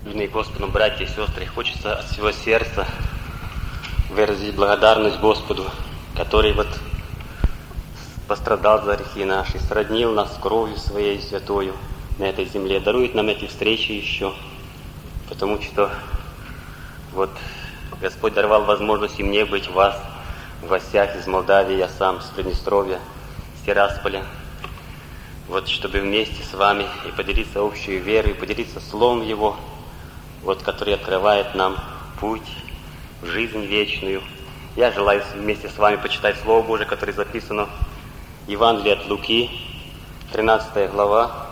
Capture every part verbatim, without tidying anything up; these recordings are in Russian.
Любимые Господом братья и сестры, хочется от всего сердца выразить благодарность Господу, который вот пострадал за грехи наши, сроднил нас кровью Своей святою на этой земле, дарует нам эти встречи еще, потому что вот Господь даровал возможность и мне быть у вас в гостях из Молдавии, я сам с Приднестровья, с Тирасполя, вот чтобы вместе с вами и поделиться общей верой, и поделиться Словом Его, вот, который открывает нам путь в жизнь вечную. Я желаю вместе с вами почитать Слово Божие, которое записано в Евангелии от Луки, тринадцатая глава,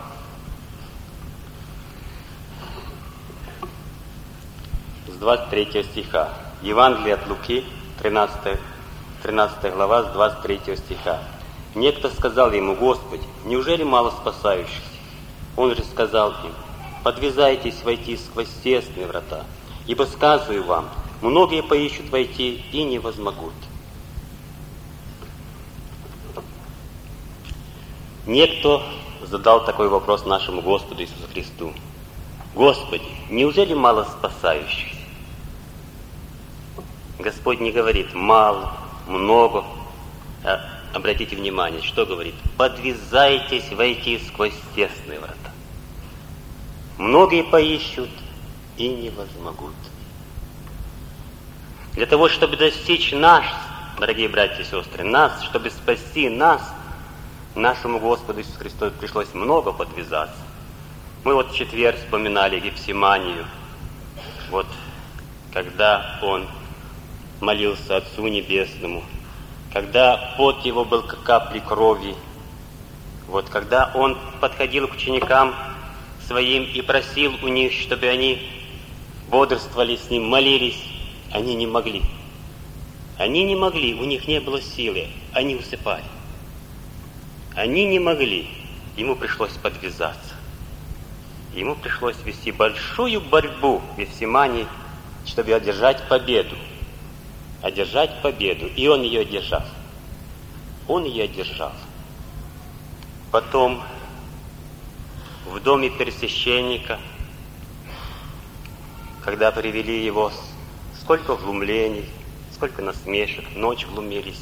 с двадцать третьего стиха. Евангелие от Луки, тринадцатая, тринадцатая глава, с двадцать третьего стиха. Некто сказал ему: Господи, неужели мало спасающихся? Он же сказал им: подвязайтесь войти сквозь тесные врата, ибо сказываю вам, многие поищут войти и не возмогут. Некто задал такой вопрос нашему Господу Иисусу Христу: Господи, неужели мало спасающихся? Господь не говорит мало, много. А обратите внимание, что говорит: подвязайтесь войти сквозь тесные врата. Многие поищут и не возмогут. Для того, чтобы достичь нас, дорогие братья и сестры, нас, чтобы спасти нас, нашему Господу Иисусу Христу пришлось много подвязаться. Мы вот в четверг вспоминали Гефсиманию, вот когда Он молился Отцу Небесному, когда пот Его был как капли крови, вот когда Он подходил к ученикам Своим и просил у них, чтобы они бодрствовали с Ним, молились, они не могли. Они не могли, у них не было силы, они усыпали. Они не могли, ему пришлось подвязаться. Ему пришлось вести большую борьбу в Гефсимании, чтобы одержать победу. Одержать победу. И он ее одержал. Он ее одержал. Потом в доме первосвященника, когда привели его, сколько глумлений, сколько насмешек, ночь глумились.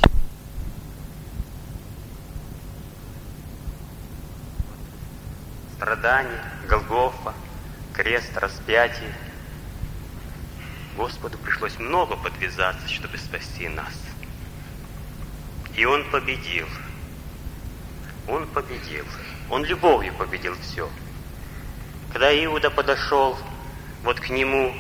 Страдания, Голгофа, крест, распятие. Господу пришлось много подвязаться, чтобы спасти нас. И Он победил. Он победил. Он любовью победил все. Когда Иуда подошел вот к Нему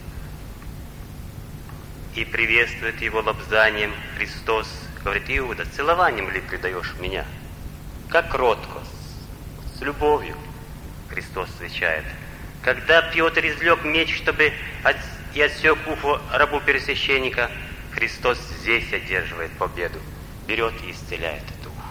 и приветствует Его лобзанием, Христос говорит: Иуда, целованием ли предаешь меня? Как кротко, с, с любовью, Христос отвечает. Когда Петр извлек меч, чтобы от, и отсек ухо рабу первосвященника, Христос здесь одерживает победу, берет и исцеляет это ухо.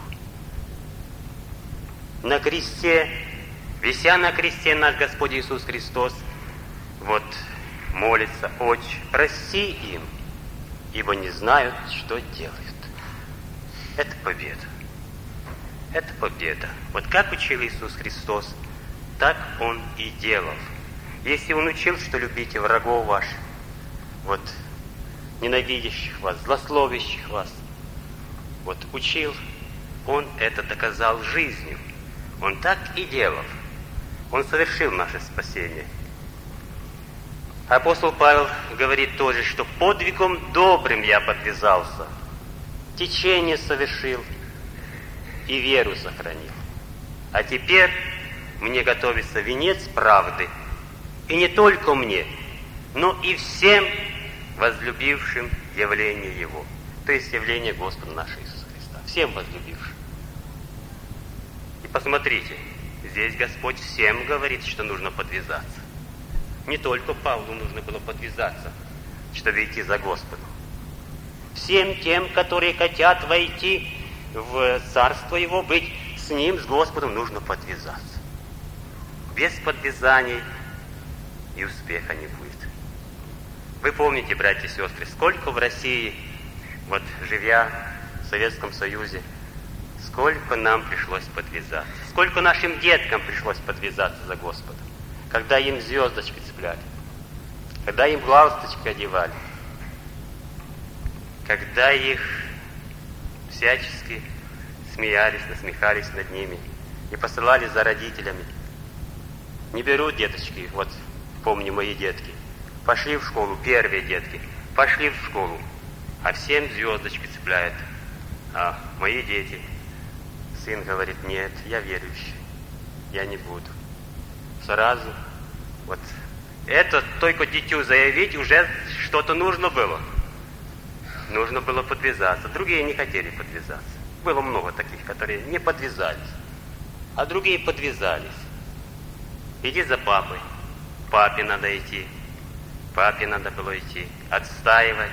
На кресте, вися на кресте, наш Господь Иисус Христос вот молится: Отче, прости им, ибо не знают, что делают. Это победа. Это победа. Вот как учил Иисус Христос, так Он и делал. Если Он учил, что любите врагов ваших, вот ненавидящих вас, злословящих вас, вот учил, Он это доказал жизнью. Он так и делал. Он совершил наше спасение. Апостол Павел говорит тоже, что подвигом добрым я подвязался, течение совершил и веру сохранил. А теперь мне готовится венец правды, и не только мне, но и всем возлюбившим явление Его, то есть явление Господа нашего Иисуса Христа, всем возлюбившим. И посмотрите, здесь Господь всем говорит, что нужно подвязаться. Не только Павлу нужно было подвязаться, чтобы идти за Господом. Всем тем, которые хотят войти в Царство Его, быть с Ним, с Господом, нужно подвязаться. Без подвязаний и успеха не будет. Вы помните, братья и сестры, сколько в России, вот живя в Советском Союзе, сколько нам пришлось подвязаться, сколько нашим деткам пришлось подвязаться за Господом. когда им звездочки цепляли, когда им галстучки одевали, когда их всячески смеялись, насмехались над ними и посылали за родителями. Не берут деточки, вот помню мои детки, пошли в школу, первые детки, пошли в школу, а всем звездочки цепляют. А мои дети, сын говорит, нет, я верующий, я не буду. Сразу, вот, это только дитю заявить уже что-то нужно было. Нужно было подвязаться. Другие не хотели подвязаться. Было много таких, которые не подвязались, а другие подвязались. Иди за папой. Папе надо идти. Папе надо было идти. Отстаивать.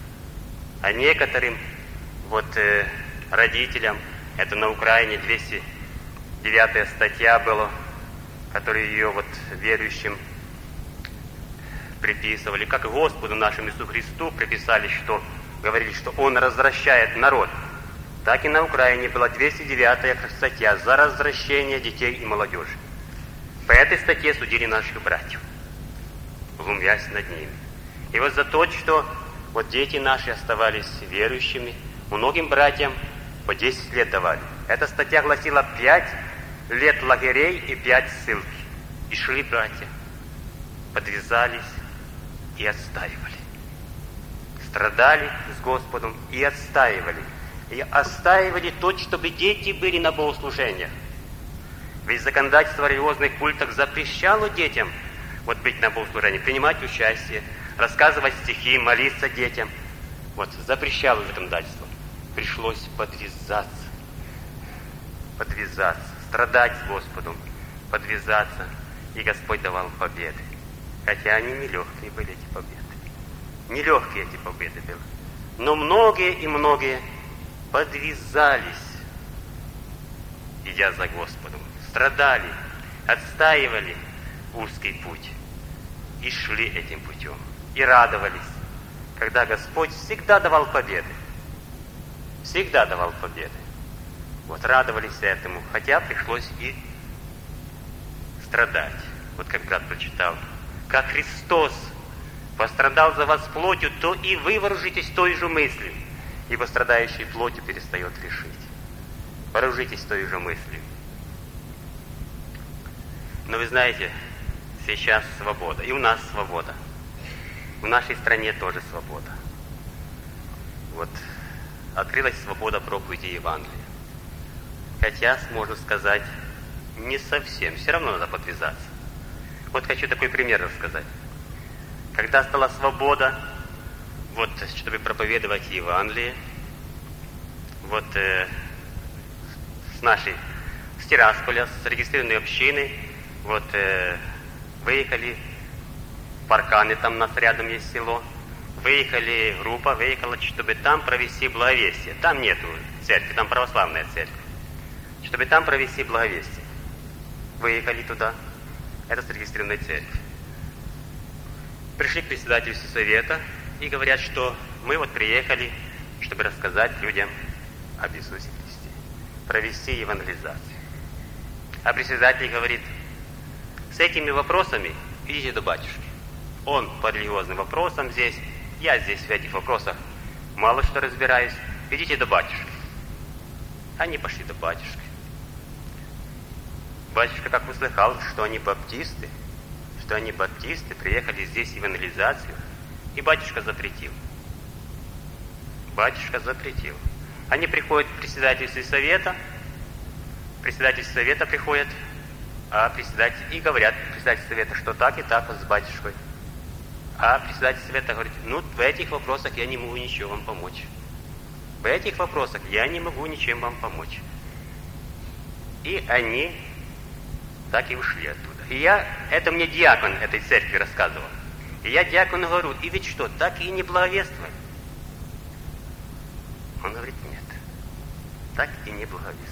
А некоторым вот э, родителям, это на Украине двести девятая статья была, которую ее вот верующим приписывали, как и Господу нашему Иисусу Христу приписали, что говорили, что Он развращает народ. Так и на Украине была двести девятая статья за развращение детей и молодежи. По этой статье судили наших братьев, глумясь над ними. И вот за то, что вот дети наши оставались верующими, многим братьям по десять лет давали. Эта статья гласила пять лет лагерей и пять ссылки. И шли братья, подвязались и отстаивали. Страдали с Господом и отстаивали. И отстаивали то, чтобы дети были на богослужениях. Ведь законодательство в религиозных культах запрещало детям вот быть на богослужении, принимать участие, рассказывать стихи, молиться детям. Вот запрещало законодательство. Пришлось подвязаться. Подвязаться, страдать с Господом, подвязаться. И Господь давал победы. Хотя они нелегкие были, эти победы. Нелегкие эти победы были. Но многие и многие подвязались, идя за Господом. Страдали, отстаивали узкий путь и шли этим путем. И радовались, когда Господь всегда давал победы. Всегда давал победы. Вот радовались этому, хотя пришлось и страдать. Вот как брат прочитал, как Христос пострадал за вас плотью, то и вы вооружитесь той же мыслью, ибо страдающий плотью перестает решить. Вооружитесь той же мыслью. Но вы знаете, сейчас свобода, и у нас свобода. В нашей стране тоже свобода. Вот открылась свобода проповеди Евангелия. Хотя, можно сказать, не совсем. Все равно надо подвязаться. Вот хочу такой пример рассказать. Когда стала свобода, вот, чтобы проповедовать Евангелие, вот э, с нашей, с Тирасполя, с регистрированной общины, вот э, выехали в Парканы, там у нас рядом есть село, выехали, группа выехала, чтобы там провести благовестие. Там нету церкви, там православная церковь. Чтобы там провести благовестие. Выехали туда, это зарегистрированная церковь. Пришли к председателю совета и говорят, что мы вот приехали, чтобы рассказать людям об Иисусе Христе, провести евангелизацию. А председатель говорит, с этими вопросами идите до батюшки. Он по религиозным вопросам здесь, я здесь в этих вопросах мало что разбираюсь, идите до батюшки. Они пошли до батюшки. Батюшка как услыхал, что они баптисты, что они баптисты, приехали здесь в евангелизацию, и батюшка запретил. Батюшка запретил. Они приходят к председательству совета, председатель совета приходит, а председатель и говорят председатель совета, что так и так с батюшкой. А председатель совета говорит, ну, в этих вопросах я не могу ничего вам помочь. В этих вопросах я не могу ничем вам помочь. И они так и ушли оттуда. И я, это мне диакон этой церкви рассказывал. И я диакону говорю, и ведь что, так и не благовествовали? Он говорит, нет, так и не благовествовали.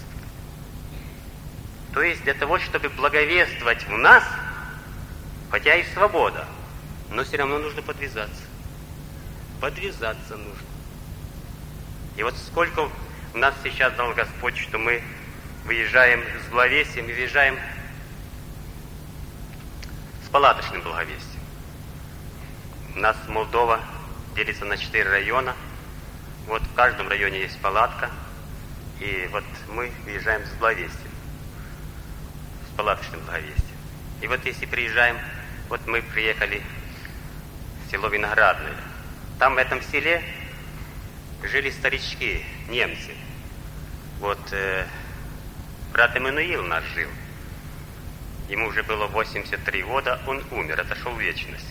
То есть для того, чтобы благовествовать в нас, хотя и свобода, но все равно нужно подвязаться. Подвязаться нужно. И вот сколько у нас сейчас дал Господь, что мы выезжаем с благовестием и выезжаем палаточным благовестием. У нас Молдова делится на четыре района. Вот в каждом районе есть палатка. И вот мы выезжаем с благовестием, с палаточным благовестием. И вот если приезжаем, вот мы приехали в село Виноградное. Там в этом селе жили старички, немцы. Вот э, брат Эммануил наш жил. Ему уже было восемьдесят три года, он умер, отошел в вечность.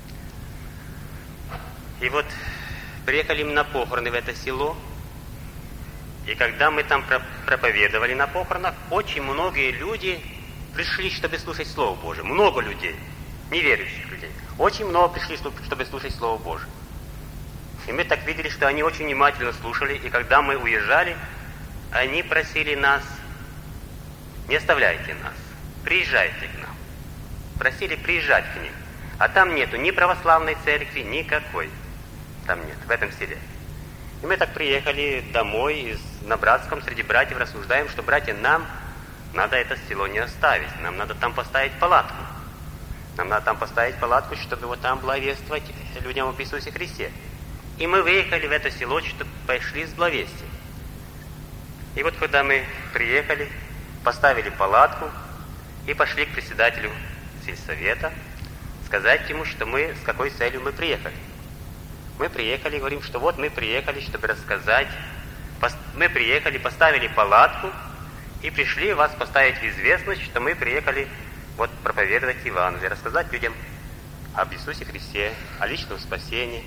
И вот приехали мы на похороны в это село. И когда мы там проповедовали на похоронах, очень многие люди пришли, чтобы слушать Слово Божие. Много людей, неверующих людей. Очень много пришли, чтобы слушать Слово Божие. И мы так видели, что они очень внимательно слушали. И когда мы уезжали, они просили нас: не оставляйте нас, приезжайте к нам. Просили приезжать к ним. А там нету ни православной церкви, никакой. Там нет, в этом селе. И мы так приехали домой из, на Братском, среди братьев рассуждаем, что, братья, нам надо это село не оставить. Нам надо там поставить палатку. Нам надо там поставить палатку, чтобы вот там благовествовать людям об Иисусе Христе. И мы выехали в это село, чтобы пошли с благовестием. И вот когда мы приехали, поставили палатку и пошли к председателю сельсовета сказать ему, что мы, с какой целью мы приехали. Мы приехали, говорим, что вот мы приехали, чтобы рассказать. Мы приехали, поставили палатку и пришли вас поставить в известность, что мы приехали вот проповедовать Евангелие, рассказать людям об Иисусе Христе, о личном спасении.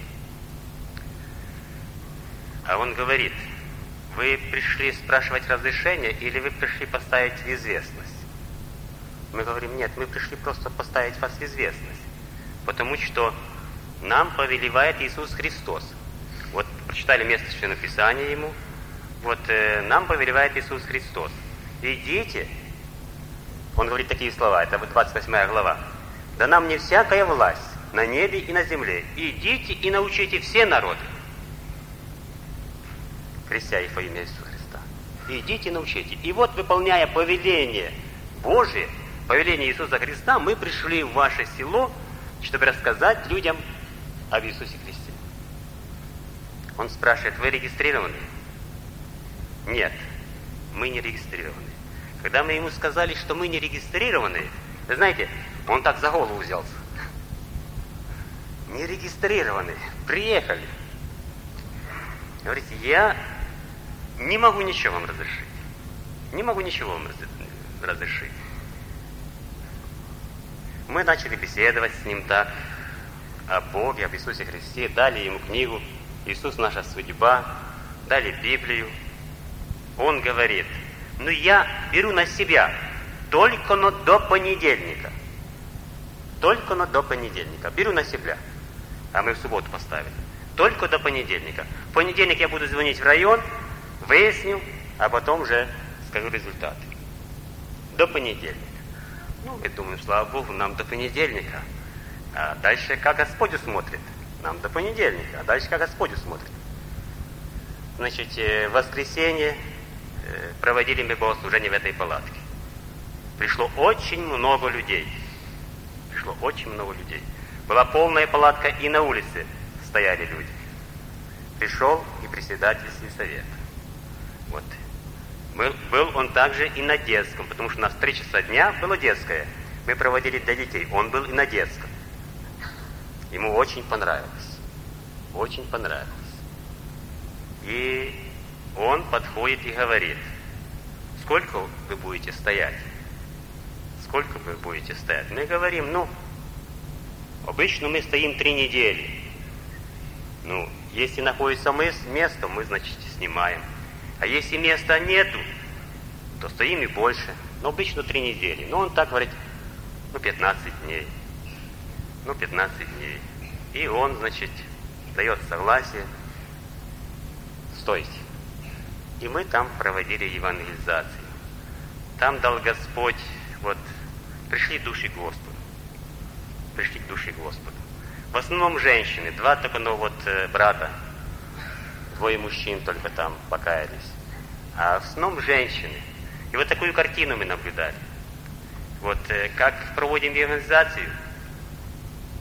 А он говорит: вы пришли спрашивать разрешение или вы пришли поставить в известность? Мы говорим: нет, мы пришли просто поставить вас в известность, потому что нам повелевает Иисус Христос. Вот прочитали место Священного Писания ему. Вот э, нам повелевает Иисус Христос. Идите. Он говорит такие слова, это двадцать восьмая глава. Да нам не всякая власть на небе и на земле. Идите и научите все народы, крестя их во имя Иисуса Христа. Идите и научите. И вот, выполняя повеление Божие, повеление Иисуса Христа, мы пришли в ваше село, чтобы рассказать людям об Иисусе Христе. Он спрашивает: вы регистрированы? Нет, мы не регистрированы. Когда мы ему сказали, что мы не регистрированы, вы знаете, он так за голову взялся. Не регистрированы, приехали. Говорите: я не могу ничего вам разрешить. Не могу ничего вам разрешить. Мы начали беседовать с ним так о Боге, об Иисусе Христе, дали ему книгу «Иисус. Наша судьба», дали Библию. Он говорит: ну я беру на себя только но до понедельника. Только но до понедельника. Беру на себя. А мы в субботу поставили. Только до понедельника. В понедельник я буду звонить в район, выясню, а потом уже скажу результаты. До понедельника. Ну, мы думаем, слава Богу, нам до понедельника. А дальше как Господь усмотрит? Нам до понедельника. А дальше как Господь усмотрит? Значит, в воскресенье проводили мы богослужение в этой палатке. Пришло очень много людей. Пришло очень много людей. Была полная палатка, и на улице стояли люди. Пришел и председатель сельсовета. Вот. Был, был он также и на детском, потому что у нас в три часа дня было детское. Мы проводили для детей. Он был и на детском. Ему очень понравилось. Очень понравилось. И он подходит и говорит: сколько вы будете стоять? Сколько вы будете стоять? Мы говорим: ну, обычно мы стоим три недели. Ну, если находится место, мы, значит, снимаем. А если места нету, то стоим и больше. Но обычно три недели. Но он так говорит: ну, пятнадцать дней. Ну, пятнадцать дней. И он, значит, дает согласие. Стойте. И мы там проводили евангелизацию. Там дал Господь, вот, пришли души к Господу. Пришли к душе Господу. В основном женщины, два только, ну, вот, брата, двое мужчин только там покаялись. А в основном женщины. И вот такую картину мы наблюдали. Вот как проводим евангелизацию,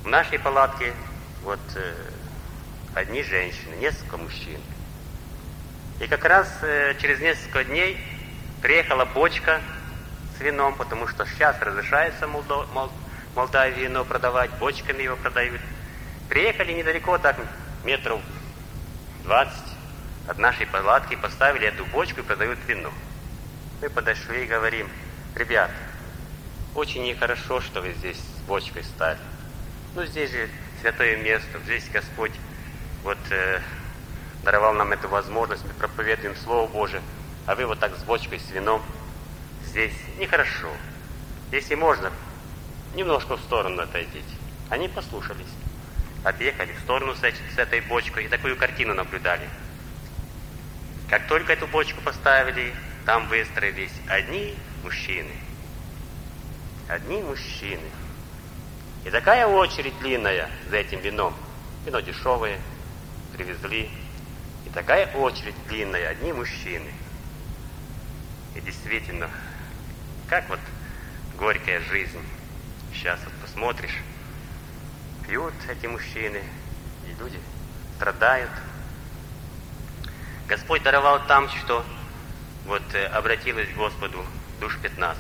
В нашей палатке вот э, одни женщины, несколько мужчин. И как раз э, через несколько дней приехала бочка с вином, потому что сейчас разрешается Молдо, Мол, Молдавии вино продавать, бочками его продают. Приехали недалеко, так метров двадцать от нашей палатки, поставили эту бочку и продают вино. Мы подошли и говорим: ребят, очень нехорошо, что вы здесь с бочкой стали. Ну, здесь же святое место, здесь Господь вот э, даровал нам эту возможность, мы проповедуем Слово Божие, а вы вот так с бочкой, с вином, здесь нехорошо. Если можно, немножко в сторону отойдите. Они послушались, отъехали в сторону с, с этой бочкой и такую картину наблюдали. Как только эту бочку поставили, там выстроились одни мужчины. Одни мужчины. И такая очередь длинная за этим вином. Вино дешевое, привезли. И такая очередь длинная, одни мужчины. И действительно, как вот горькая жизнь. Сейчас вот посмотришь, пьют эти мужчины, и люди страдают. Господь даровал там, что вот э, обратилось к Господу душ пятнадцать.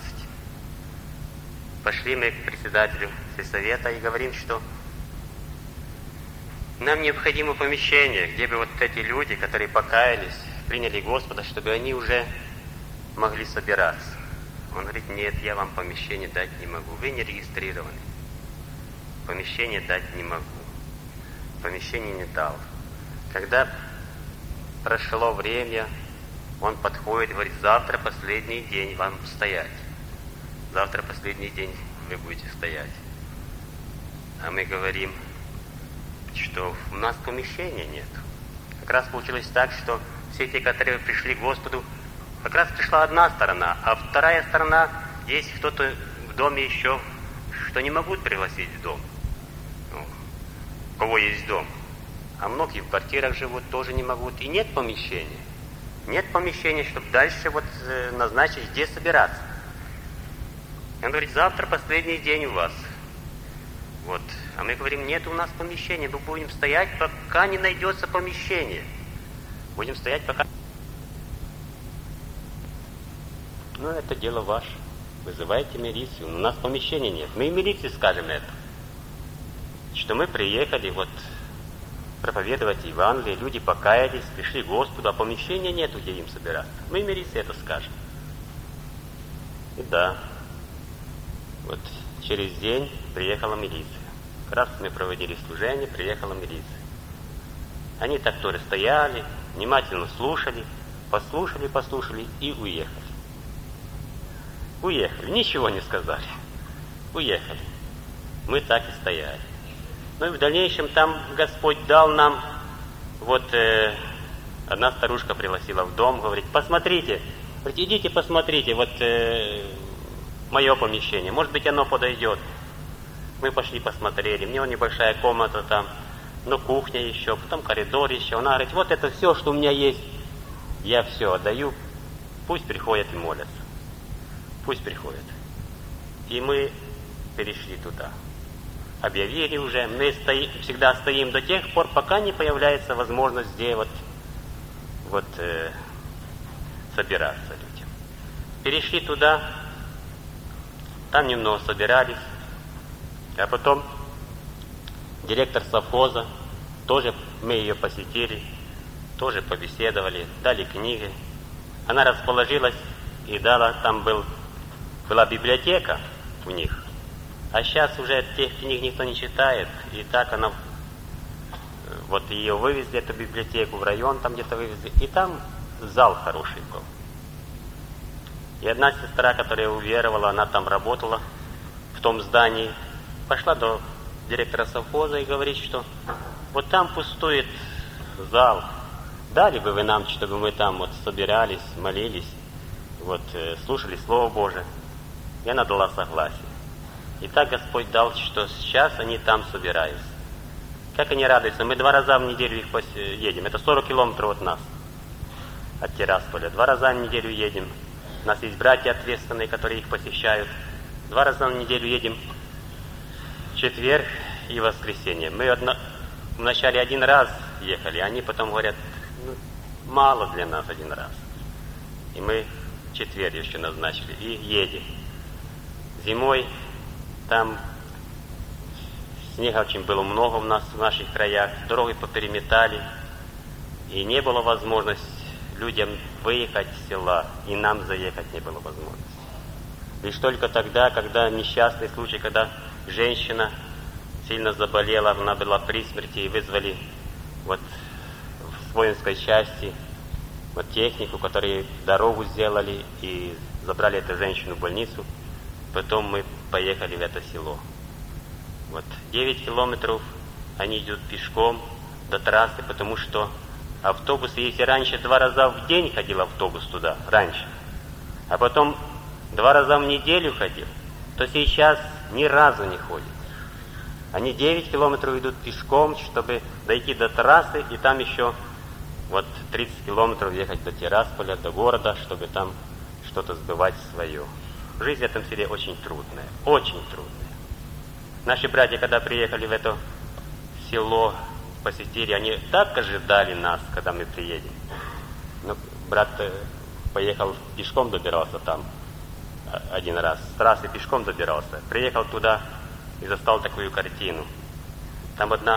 Пошли мы к председателю сельсовета и говорим, что нам необходимо помещение, где бы вот эти люди, которые покаялись, приняли Господа, чтобы они уже могли собираться. Он говорит: нет, я вам помещение дать не могу, вы не регистрированы. Помещение дать не могу. Помещение не дал. Когда прошло время, он подходит и говорит: завтра последний день вам стоять. Завтра последний день вы будете стоять. А мы говорим, что у нас помещения нет. Как раз получилось так, что все те, которые пришли к Господу, как раз пришла одна сторона, а вторая сторона, есть кто-то в доме еще, что не могут пригласить в дом. Ну, у кого есть дом. А многие в квартирах живут, тоже не могут. И нет помещения. Нет помещения, чтобы дальше вот э, назначить, где собираться. Он говорит: завтра последний день у вас. Вот. А мы говорим: нет у нас помещения, мы будем стоять, пока не найдется помещение. Будем стоять, пока... Ну, это дело ваше. Вызывайте милицию. У нас помещения нет. Мы и милиции скажем это. Что мы приехали вот проповедовать Евангелие, люди покаялись, пришли к Господу, а помещения нету, где им собираться. Мы и милиции это скажем. И да, вот через день приехала милиция. Как раз мы проводили служение, приехала милиция. Они так тоже стояли, внимательно слушали, послушали, послушали и уехали. Уехали, ничего не сказали. Уехали. Мы так и стояли. Ну и в дальнейшем там Господь дал нам, вот э, одна старушка пригласила в дом, говорит: посмотрите, говорит, идите посмотрите, вот э, мое помещение, может быть оно подойдет. Мы пошли посмотрели, у него небольшая комната там, ну кухня еще, потом коридор еще. Она говорит: вот это все, что у меня есть, я все отдаю, пусть приходят и молятся. Пусть приходят. И мы перешли туда. Объявили уже, мы стоим, всегда стоим до тех пор, пока не появляется возможность где вот, вот э, собираться людям. Перешли туда, там немного собирались, а потом директор совхоза, тоже мы ее посетили, тоже побеседовали, дали книги. Она расположилась и дала, там был, была библиотека у них. А сейчас уже тех книг никто не читает, и так она, вот ее вывезли, эту библиотеку, в район там где-то вывезли, и там зал хороший был. И одна сестра, которая уверовала, она там работала, в том здании, пошла до директора совхоза и говорит, что вот там пустует зал, дали бы вы нам, чтобы мы там вот собирались, молились, вот слушали Слово Божие. И она дала согласие. И так Господь дал, что сейчас они там собираются. Как они радуются. Мы два раза в неделю их пос... едем. Это сорок километров от нас, от Тирасполя. Два раза в неделю едем. У нас есть братья ответственные, которые их посещают. Два раза в неделю едем в четверг и воскресенье. Мы одно, вначале один раз ехали, они потом говорят, ну, мало для нас один раз. И мы в четверг еще назначили, и едем. Зимой там снега очень было много у нас в наших краях, дороги попереметали, и не было возможности людям выехать с села, и нам заехать не было возможности. Лишь только тогда, когда несчастный случай, когда женщина сильно заболела, она была при смерти, и вызвали вот в воинской части вот технику, которые дорогу сделали, и забрали эту женщину в больницу. Потом мы поехали в это село. Вот девять километров они идут пешком до трассы, потому что автобус, если раньше два раза в день ходил автобус туда, раньше, а потом два раза в неделю ходил, то сейчас ни разу не ходит. Они девять километров идут пешком, чтобы дойти до трассы, и там еще вот тридцать километров ехать до Тирасполя, до города, чтобы там что-то сбывать свое. Жизнь в этом селе очень трудная, очень трудная. Наши братья, когда приехали в это село, посетили, они так ожидали нас, когда мы приедем. Но брат поехал пешком, добирался там один раз, с трассы пешком добирался. Приехал туда и застал такую картину. Там одна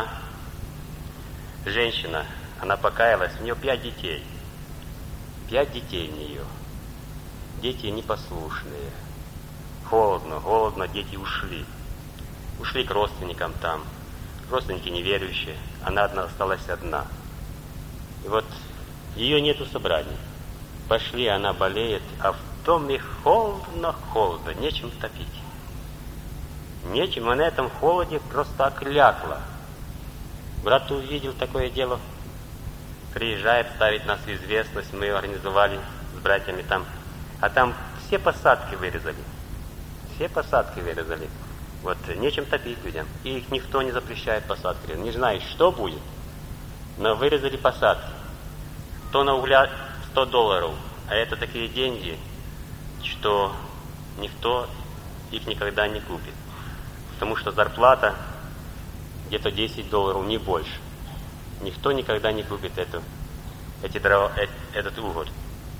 женщина, она покаялась, у нее пять детей. Пять детей у нее. Дети непослушные. Холодно, холодно, дети ушли. Ушли к родственникам там. Родственники неверующие. Она одна осталась одна. И вот ее нету собраний. Пошли, она болеет, а в доме холодно, холодно, нечем топить. Нечем, и на этом холоде просто оклякла. Брат увидел такое дело, приезжает, ставит нас в известность, мы организовали с братьями там. А там все посадки вырезали. Все посадки вырезали. Вот нечем топить людям. И их никто не запрещает посадки. Не знаешь, что будет, но вырезали посадки. Тонна угля сто долларов. А это такие деньги, что никто их никогда не купит. Потому что зарплата где-то десять долларов, не больше. Никто никогда не купит эту, эти дрова, э, этот уголь.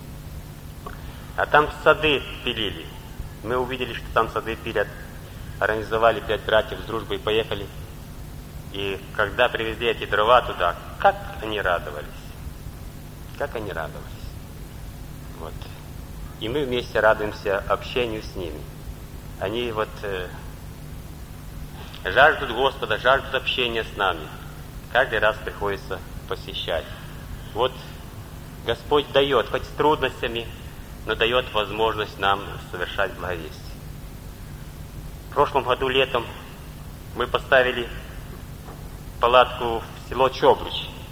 А там сады пилили. Мы увидели, что там сады пилят. Организовали пять братьев с дружбой, поехали. И когда привезли эти дрова туда, как они радовались. Как они радовались. Вот. И мы вместе радуемся общению с ними. Они вот э, жаждут Господа, жаждут общения с нами. Каждый раз приходится посещать. Вот Господь дает, хоть с трудностями, но дает возможность нам совершать благовестие. В прошлом году летом мы поставили палатку в село Чобруч.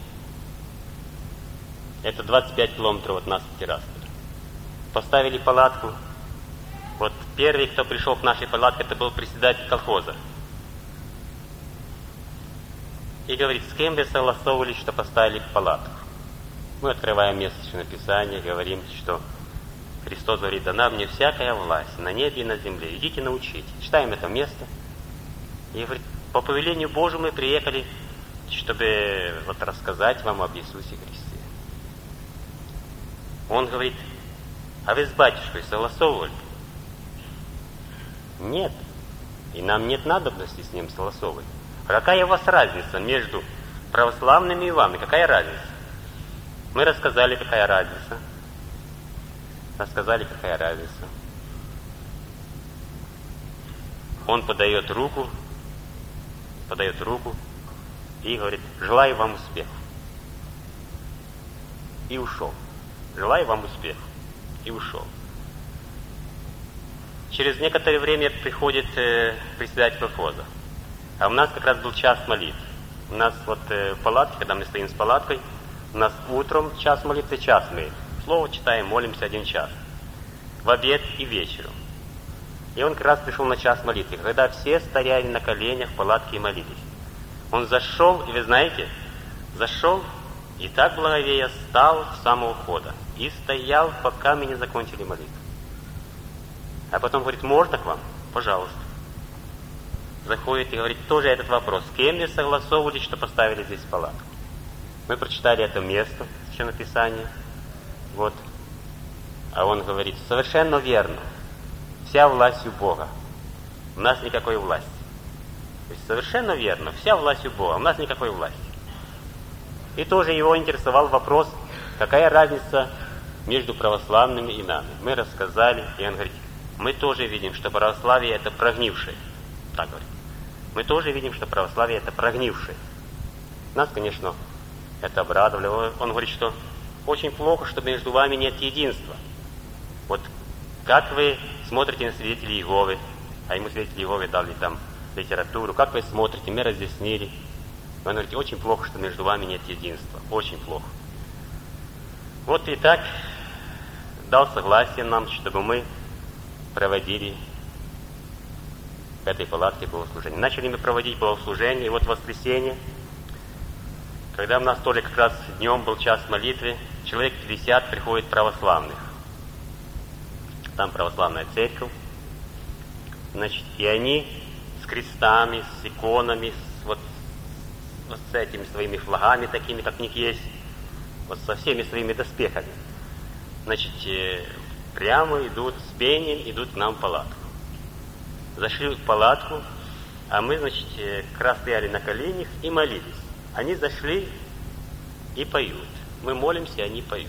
Это двадцать пять километров от нас в Тирасполе. Поставили палатку. Вот первый, кто пришел к нашей палатке, это был председатель колхоза. И говорит, с кем вы согласовывались, что поставили палатку? Мы открываем местное Писание, говорим, что Христос говорит, дана мне всякая власть на небе и на земле. Идите научите. Читаем это место. И говорит, по повелению Божьему мы приехали, чтобы вот рассказать вам об Иисусе Христе. Он говорит, а вы с батюшкой согласовывали? Нет. И нам нет надобности с ним согласовывать. А какая у вас разница между православными и вами? Какая разница? Мы рассказали, какая разница. Рассказали, какая разница. Он подает руку, подает руку и говорит, желаю вам успеха. И ушел. Желаю вам успеха. И ушел. Через некоторое время приходит э, председатель колхоза. А у нас как раз был час молитвы. У нас вот э, в палатке, когда мы стоим с палаткой, у нас утром час молитвы, час мы слово читаем, молимся один час. В обед и вечером. И он как раз пришел на час молитвы, когда все стояли на коленях в палатке и молились. Он зашел, и вы знаете, зашел, и так благовея стал с самого входа. И стоял, пока мы не закончили молитву. А потом говорит, можно к вам? Пожалуйста. заходит и говорит тоже этот вопрос. С кем вы согласовывались, что поставили здесь палатку? Мы прочитали это место, Священное Писание. Вот. А он говорит, совершенно верно. Вся власть у Бога. У нас никакой власти. То есть совершенно верно. Вся власть у Бога. У нас никакой власти. И тоже его интересовал вопрос, какая разница между православными и нами. Мы рассказали, и он говорит, мы тоже видим, что православие это прогнившее. Так говорит. Мы тоже видим, что православие это прогнившее. Нас, конечно, это обрадовало. Он говорит, что очень плохо, что между вами нет единства. Вот как вы смотрите на свидетелей Иеговы, а ему свидетели Иеговы дали там литературу, как вы смотрите, мы разъяснили. Он говорит, очень плохо, что между вами нет единства. Очень плохо. Вот и так дал согласие нам, чтобы мы проводили в этой палатке богослужение. Начали мы проводить богослужение, и вот в воскресенье, когда у нас тоже как раз днем был час молитвы, человек пятьдесят приходит православных. Там православная церковь. Значит, и они с крестами, с иконами, с, вот, вот с этими своими флагами такими, как у них есть, вот со всеми своими доспехами. Значит, э, прямо идут с пением, идут к нам в палатку. Зашли в палатку, а мы, значит, э, как раз стояли на коленях и молились. Они зашли и поют. Мы молимся, они поют.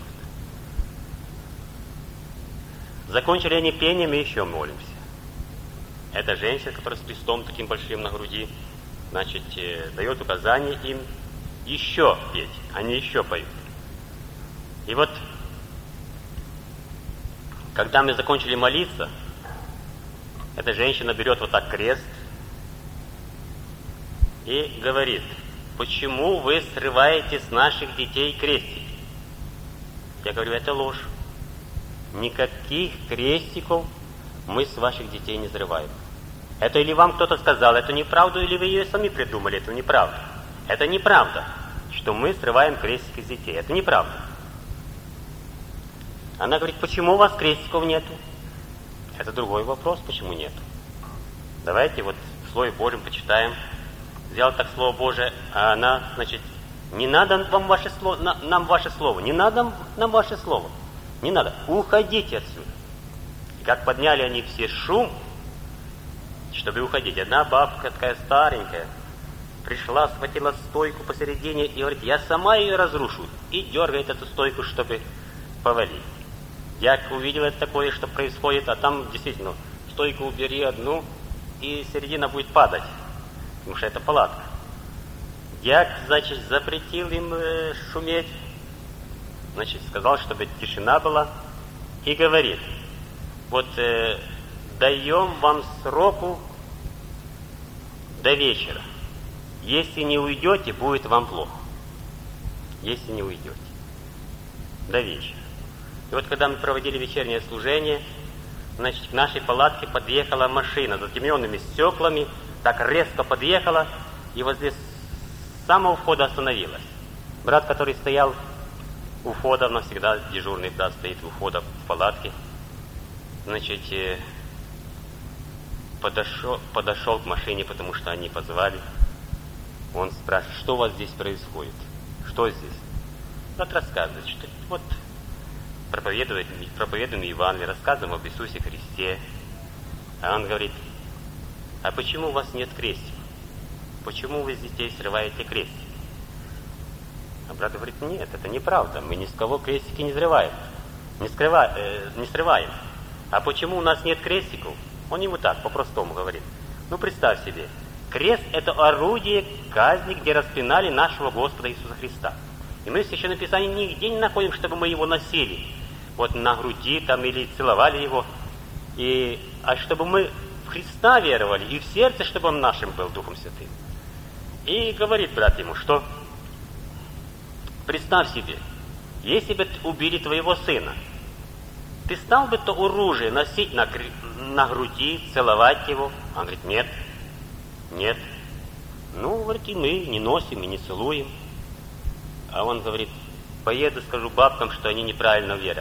Закончили они пением, и еще молимся. Эта женщина, которая с крестом таким большим на груди, значит, э, дает указание им еще петь. Они еще поют. И вот, когда мы закончили молиться, эта женщина берет вот так крест и говорит, почему вы срываете с наших детей крестики? Я говорю, это ложь. Никаких крестиков мы с ваших детей не срываем. Это или вам кто-то сказал, это неправда, или вы ее сами придумали, это неправда. Это неправда, что мы срываем крестики с детей. Это неправда. Она говорит, почему у вас крестиков нету? Это другой вопрос, почему нету. Давайте вот в Слове Божьем почитаем. Взял так Слово Божие, а она, значит, не надо вам ваше слово, на, нам ваше слово, не надо нам ваше слово, не надо, уходите отсюда. И как подняли они все шум, чтобы уходить. Одна бабка такая старенькая пришла, схватила стойку посередине и говорит, я сама ее разрушу. И дергает эту стойку, чтобы повалить. Я увидел это такое, что происходит, а там действительно стойку убери одну, и середина будет падать, потому что это палатка. Дьяк, значит, запретил им э, шуметь, значит, сказал, чтобы тишина была, и говорит, вот э, даем вам сроку до вечера. Если не уйдете, будет вам плохо. Если не уйдете. До вечера. И вот когда мы проводили вечернее служение, значит, к нашей палатке подъехала машина с затемненными стеклами, так резко подъехала, и вот здесь с самого входа остановилась. Брат, который стоял у входа, навсегда дежурный брат стоит у входа в палатке, значит, подошел, подошел к машине, потому что они позвали. Он спрашивает, что у вас здесь происходит? Что здесь? Вот рассказывает, что вот проповедует, проповедуем Евангелие, рассказываем об Иисусе Христе. А он говорит, а почему у вас нет крестиков? Почему вы с детей срываете крестики? А брат говорит, нет, это неправда, мы ни с кого крестики не срываем. Не, скрыва, э, не срываем. А почему у нас нет крестиков? Он ему так, по-простому говорит. Ну, представь себе, крест – это орудие казни, где распинали нашего Господа Иисуса Христа. И мы в Священном Писании нигде не находим, чтобы мы его носили. Вот на груди там или целовали его. И, а чтобы мы в Христа веровали, и в сердце, чтобы он нашим был Духом Святым. И говорит брат ему, что представь себе, если бы убили твоего сына, ты стал бы то оружие носить на, на груди, целовать его? Он говорит, нет, нет. Ну, говорит, и мы не носим, и не целуем. А он говорит, поеду, скажу бабкам, что они неправильно верят.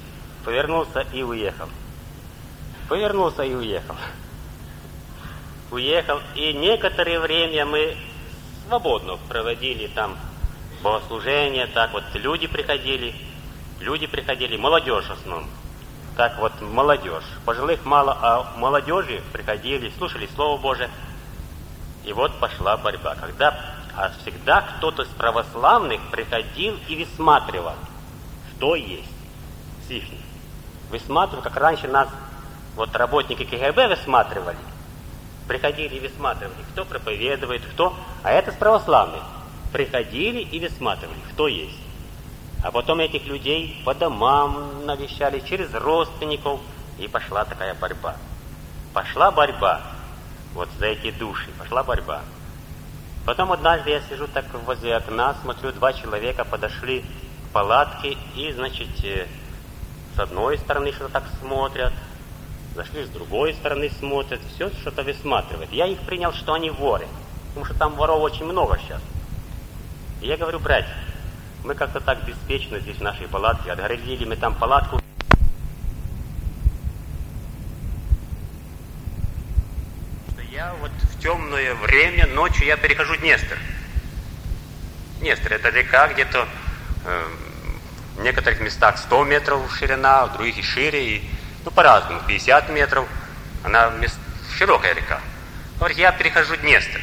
Повернулся и уехал. Повернулся и уехал. уехал, и некоторое время мы свободно проводили там богослужения, так вот люди приходили, люди приходили, молодежь в основном. Так вот, молодежь. Пожилых мало, а молодежи приходили, слушали Слово Божие. И вот пошла борьба. Когда, а всегда кто-то из православных приходил и высматривал, что есть с их. Высматривал, как раньше нас вот работники КГБ высматривали. Приходили и высматривали, кто проповедует, кто. А это с православных. Приходили и высматривали, кто есть. А потом этих людей по домам навещали, через родственников. И пошла такая борьба. Пошла борьба. Вот за эти души. Пошла борьба. Потом однажды я сижу так возле окна, смотрю, два человека подошли к палатке. И, значит, с одной стороны что-то так смотрят. Зашли с другой стороны смотрят. Все что-то высматривают. Я их принял, что они воры. Потому что там воров очень много сейчас. И я говорю, братья, мы как-то так беспечно здесь в нашей палатке, отгородили мы там палатку. Я вот в темное время, ночью я перехожу Днестр. Днестр — это река, где-то э, в некоторых местах сто метров ширина, в других и шире, и, ну по-разному, пятьдесят метров. Она мест, широкая река. Говорит, я перехожу Днестр.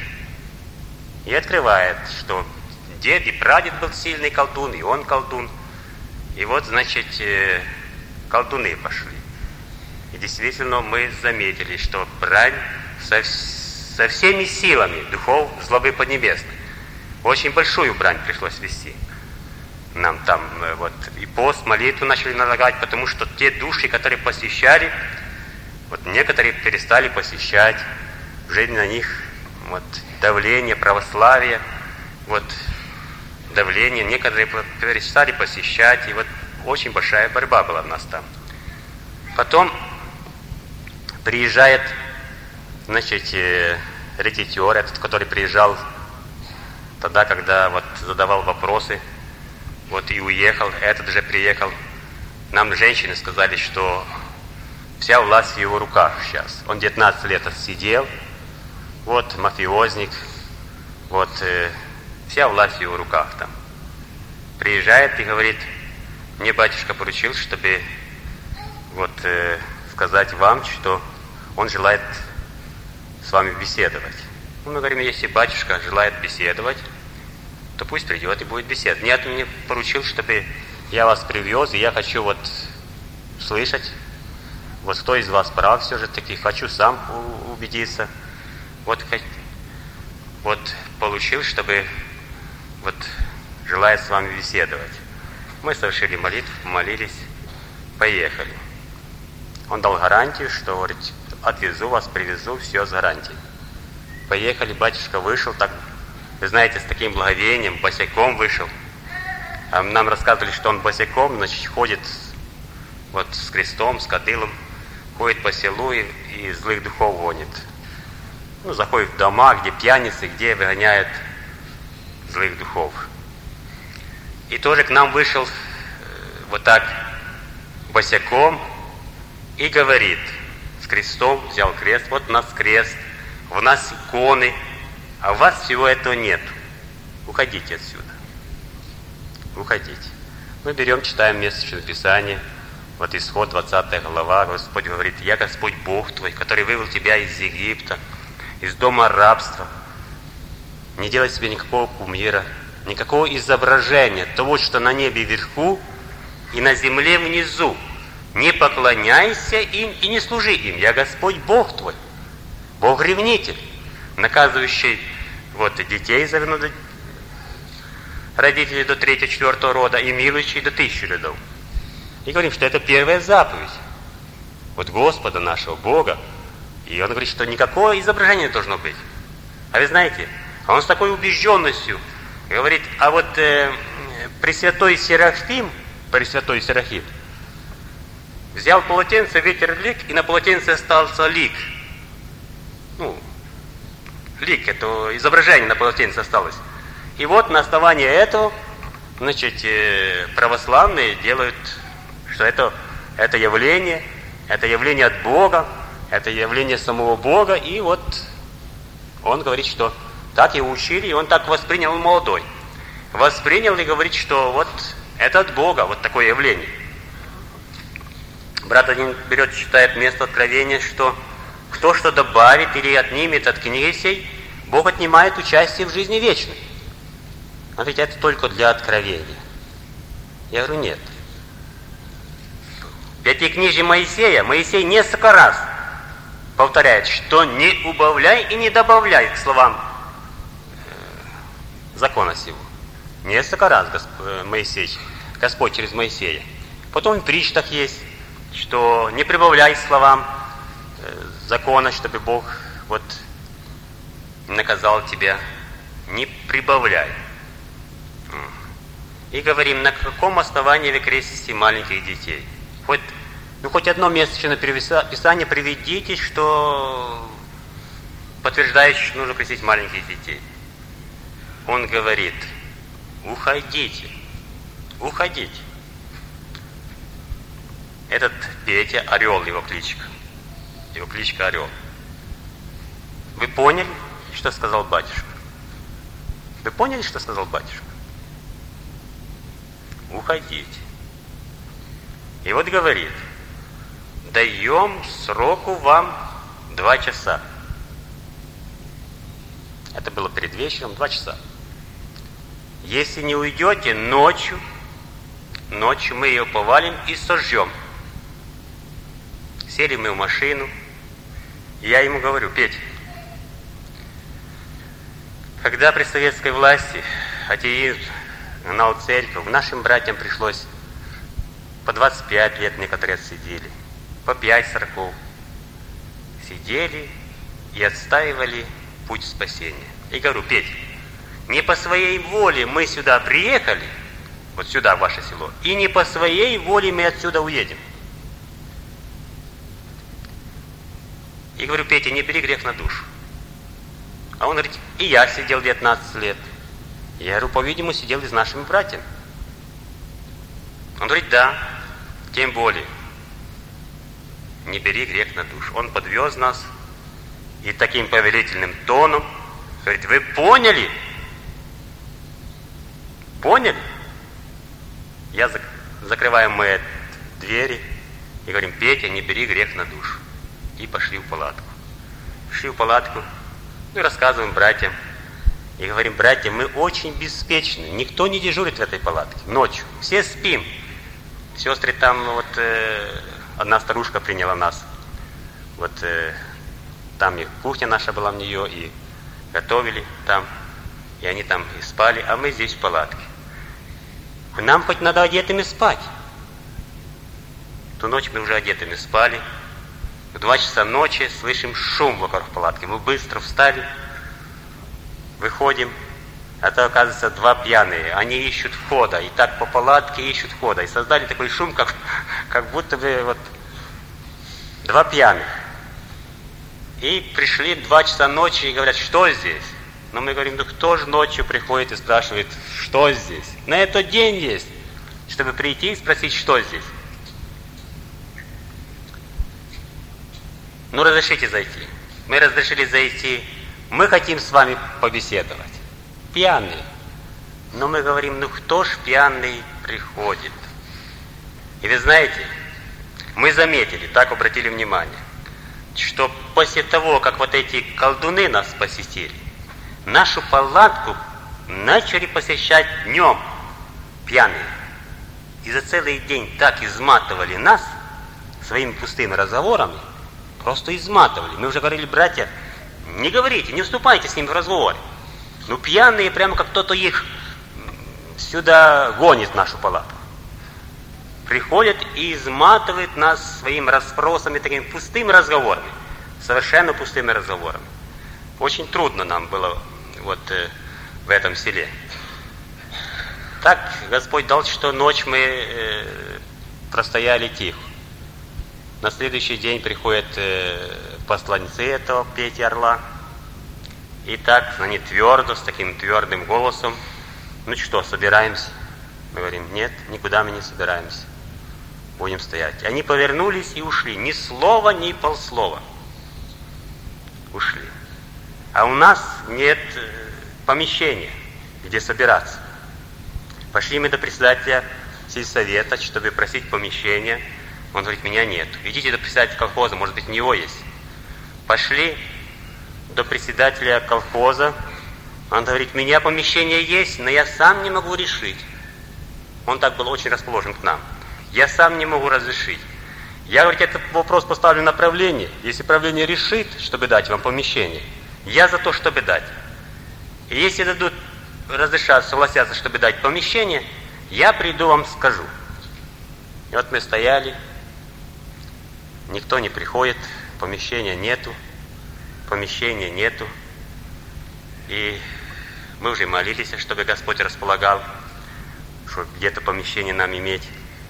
И открывает, что дед и прадед был сильный колдун, и он колдун. И вот, значит, э, колдуны пошли. И действительно мы заметили, что брань со, со всеми силами духов злобы поднебесной. Очень большую брань пришлось вести. Нам там э, вот и пост, молитву начали налагать, потому что те души, которые посещали, вот некоторые перестали посещать. Уже на них вот давление, православие, вот давление, некоторые перестали посещать, и вот очень большая борьба была у нас там. Потом приезжает, значит, ретитер, этот, который приезжал тогда, когда вот задавал вопросы, вот и уехал, этот же приехал. Нам женщины сказали, что вся власть в его руках сейчас. Он девятнадцать лет отсидел, вот мафиозник, вот вся власть в его руках там. Приезжает и говорит, мне батюшка поручил, чтобы вот э, сказать вам, что он желает с вами беседовать. Ну, мы говорим, если батюшка желает беседовать, то пусть придет и будет беседовать. Нет, он мне поручил, чтобы я вас привез, и я хочу вот слышать, вот кто из вас прав все же таки, хочу сам убедиться. Вот, вот получил, чтобы вот желает с вами беседовать. Мы совершили молитву, молились, поехали. Он дал гарантию, что, говорит, отвезу вас, привезу, все с гарантией. Поехали, батюшка вышел, так, вы знаете, с таким благовением, босиком вышел. А нам рассказывали, что он босиком, значит, ходит вот с крестом, с кадилом, ходит по селу и, и злых духов гонит. Ну, заходит в дома, где пьяницы, где выгоняют злых духов. И тоже к нам вышел э, вот так босяком и говорит, с крестом, взял крест, вот у нас крест, у нас иконы, а у вас всего этого нет. Уходите отсюда. Уходите. Мы берем, читаем место Священного Писания, вот Исход, двадцатая глава, Господь говорит, я Господь Бог твой, который вывел тебя из Египта, из дома рабства. Не делай себе никакого кумира, никакого изображения того, что на небе вверху и на земле внизу. Не поклоняйся им и не служи им. Я Господь Бог твой, Бог-ревнитель, наказывающий вот детей за вину родителей до третьего-четвертого рода и милующий до тысячи родов. И говорим, что это первая заповедь вот Господа нашего, Бога. И он говорит, что никакого изображения не должно быть. А вы знаете, а он с такой убежденностью говорит, а вот э, Пресвятой Серафим, Пресвятой Серафим, взял полотенце, ветер лик, и на полотенце остался лик. Ну, лик, это изображение на полотенце осталось. И вот на основании этого, значит, э, православные делают, что это, это явление, это явление от Бога, это явление самого Бога, и вот Он говорит, что так его учили, и он так воспринял, он молодой. Воспринял и говорит, что вот это от Бога, вот такое явление. Брат один берет, читает место Откровения, что кто что добавит или отнимет от книги сей, Бог отнимает участие в жизни вечной. А ведь это только для Откровения. Я говорю, нет. В Пятикнижии Моисея Моисей несколько раз повторяет, что не убавляй и не добавляй к словам э, закона сего. Несколько раз Госп... Моисей, Господь через Моисея. Потом в притчах есть, что не прибавляй к словам э, закона, чтобы Бог вот наказал тебя. Не прибавляй. И говорим, на каком основании вы крестите маленьких детей? Хоть, ну, хоть одно место еще на Писании приведите, что подтверждающее, что нужно крестить маленьких детей. Он говорит, уходите, уходите. Этот Петя, Орел его кличка. Его кличка Орел. Вы поняли, что сказал батюшка? Вы поняли, что сказал батюшка? Уходите. И вот говорит, даем сроку вам два часа. Это было перед вечером, два часа. Если не уйдете ночью, ночью мы ее повалим и сожжем. Сели мы в машину, и я ему говорю, Петя, когда при советской власти атеизм гнал церковь, нашим братьям пришлось по двадцать пять лет некоторые отсидели, по пять сороков. Сидели и отстаивали путь спасения. И говорю, Петя, не по своей воле мы сюда приехали, вот сюда, в ваше село, и не по своей воле мы отсюда уедем. И говорю, Петя, не бери грех на душу. А он говорит, и я сидел девятнадцать лет. Я говорю, по-видимому, сидел и с нашими братьями. Он говорит, да, тем более. Не бери грех на душу. Он подвез нас и таким повелительным тоном говорит, вы поняли? Поняли? Я зак... закрываем мы двери и говорим, Петя, не бери грех на душу. И пошли в палатку. Пошли в палатку, ну и рассказываем братьям. И говорим, братья, мы очень беспечны. Никто не дежурит в этой палатке ночью. Все спим. Сестры там, вот э, одна старушка приняла нас. Вот э, там и кухня наша была в нее, и готовили там. И они там и спали, а мы здесь в палатке. Нам хоть надо одетыми спать. Ту ночь мы уже одетыми спали. В два часа ночи слышим шум вокруг палатки. Мы быстро встали. Выходим, это, оказывается, два пьяные. Они ищут входа, и так по палатке ищут входа. И создали такой шум, как, как будто бы вот два пьяных. И пришли в два часа ночи и говорят, что здесь? Но мы говорим, ну кто же ночью приходит и спрашивает, что здесь? На этот день есть, чтобы прийти и спросить, что здесь. Ну, разрешите зайти. Мы разрешили зайти. Мы хотим с вами побеседовать. Пьяные. Но мы говорим, ну кто ж пьяный приходит? И вы знаете, мы заметили, так обратили внимание, что после того, как вот эти колдуны нас посетили, нашу палатку начали посещать днем пьяные. И за целый день так изматывали нас своими пустыми разговорами, просто изматывали. Мы уже говорили, братья, не говорите, не вступайте с ними в разговор. Ну, пьяные, прямо как кто-то их сюда гонит в нашу палатку. Приходят и изматывают нас своими расспросами, такими пустыми разговорами. Совершенно пустыми разговорами. Очень трудно нам было вот э, в этом селе. Так Господь дал, что ночь мы э, простояли тихо. На следующий день приходят э, посланцы этого Пети Орла. И так они твердо, с таким твердым голосом, ну что, собираемся? Мы говорим, нет, никуда мы не собираемся. Будем стоять. Они повернулись и ушли. Ни слова, ни полслова. Ушли. а у нас нет помещения, где собираться. Пошли мы до председателя сельсовета, чтобы просить помещения. Он говорит, меня нет. Идите до председателя колхоза, может быть, у него есть. Пошли до председателя колхоза. Он говорит, у меня помещение есть, но я сам не могу решить. Он так был очень расположен к нам. Я сам не могу разрешить. Я, говорит, этот вопрос поставлю на правление. Если правление решит, чтобы дать вам помещение, я за то, чтобы дать. И если дадут, разрешат, согласятся, чтобы дать помещение, я приду вам скажу. И вот мы стояли, никто не приходит, помещения нету, помещения нету. И мы уже молились, чтобы Господь располагал, чтобы где-то помещение нам иметь.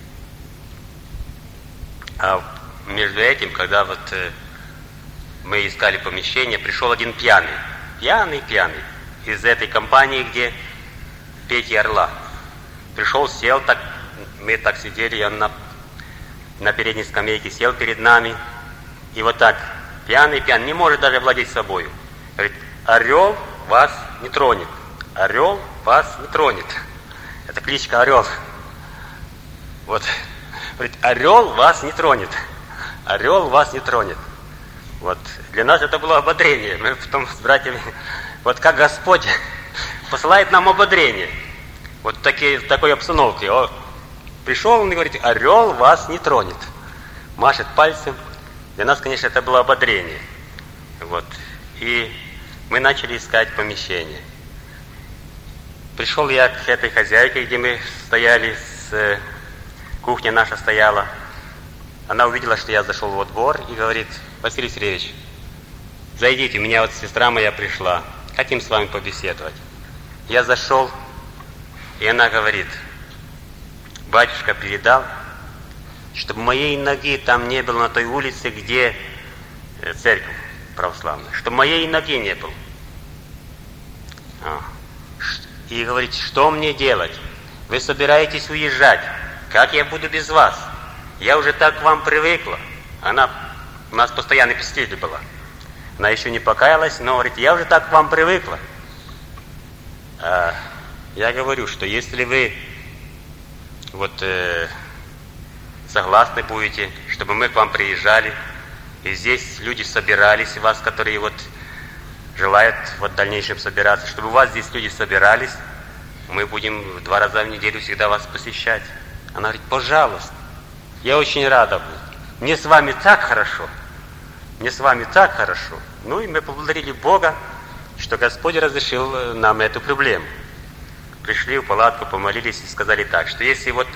А между этим, когда вот э, мы искали помещение, пришел один пьяный, пьяный, пьяный, из этой компании, где Петя Орла. Пришел, сел, так, мы так сидели, он на, на передней скамейке сел перед нами, и вот так, пьяный, пьяный, не может даже владеть собой. Говорит, орел вас не тронет, орел вас не тронет. Это кличка Орел. Вот. Говорит, орел вас не тронет. Орел вас не тронет. Вот. Для нас это было ободрение. Мы потом с братьями, вот как Господь посылает нам ободрение. Вот в, такие, в такой обстановке. О, пришел он и говорит, орел вас не тронет. Машет пальцем. Для нас, конечно, это было ободрение. Вот. И мы начали искать помещение. Пришел я к этой хозяйке, где мы стояли, с, кухня наша стояла. Она увидела, что я зашел во двор и говорит, Василий Сергеевич, зайдите, у меня вот сестра моя пришла, хотим с вами побеседовать. Я зашел, и она говорит, батюшка передал, чтобы моей ноги там не было на той улице, где церковь православная, чтобы моей ноги не было. А. И говорит, что мне делать? Вы собираетесь уезжать. Как я буду без вас? Я уже так к вам привыкла. Она у нас постоянный посетитель была. Она еще не покаялась, но говорит, я уже так к вам привыкла. А я говорю, что если вы вот э, согласны будете, чтобы мы к вам приезжали, и здесь люди собирались, у вас, которые вот желают вот в дальнейшем собираться, чтобы у вас здесь люди собирались, мы будем два раза в неделю всегда вас посещать. Она говорит, пожалуйста, я очень рада буду. Мне с вами так хорошо, мне с вами так хорошо. Ну и мы поблагодарили Бога, что Господь разрешил нам эту проблему. Пришли в палатку, помолились и сказали так, что если вот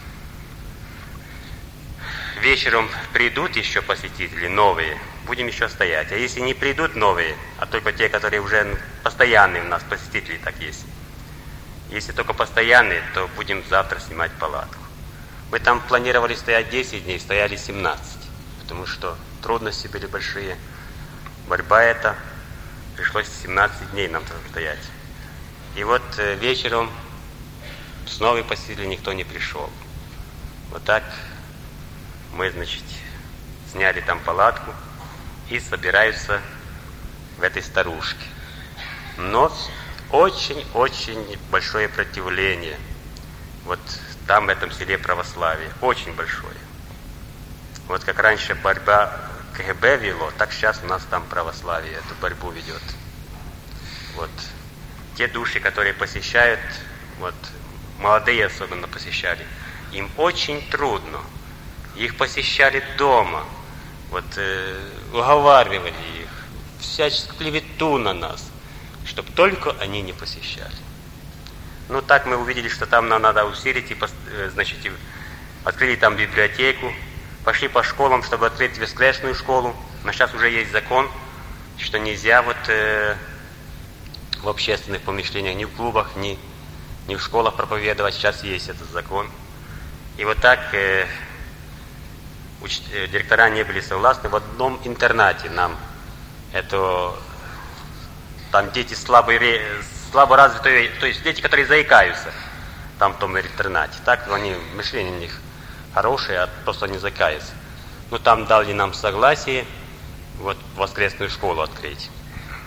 вечером придут еще посетители новые, будем еще стоять. А если не придут новые, а только те, которые уже постоянные у нас посетители так есть. Если только постоянные, то будем завтра снимать палатку. Мы там планировали стоять десять дней, стояли семнадцать, потому что трудности были большие. Борьба эта, пришлось семнадцать дней нам там стоять. И вот э, вечером с новой посетителей никто не пришел. Вот так мы, значит, сняли там палатку и собираются в этой старушке. Но очень-очень большое противление. Вот там, в этом селе православие. Очень большое. Вот как раньше борьба КГБ вело, так сейчас у нас там православие эту борьбу ведет. Вот. Те души, которые посещают, вот молодые особенно посещали, им очень трудно. Их посещали дома, вот э, уговаривали их, всячески клевету на нас, чтобы только они не посещали. Ну так мы увидели, что там нам надо усилить, и, значит, открыли там библиотеку, пошли по школам, чтобы открыть воскресную школу. Но сейчас уже есть закон, что нельзя вот э, в общественных помещениях, ни в клубах, ни, ни в школах проповедовать. Сейчас есть этот закон. И вот так э, уч, э, директора не были согласны. В одном интернате нам это, там дети слабые, слабо развитые, то есть дети, которые заикаются там в том интернате. Так они, мышление у них хорошее, а просто не заикаются. Ну там дали нам согласие вот воскресную школу открыть.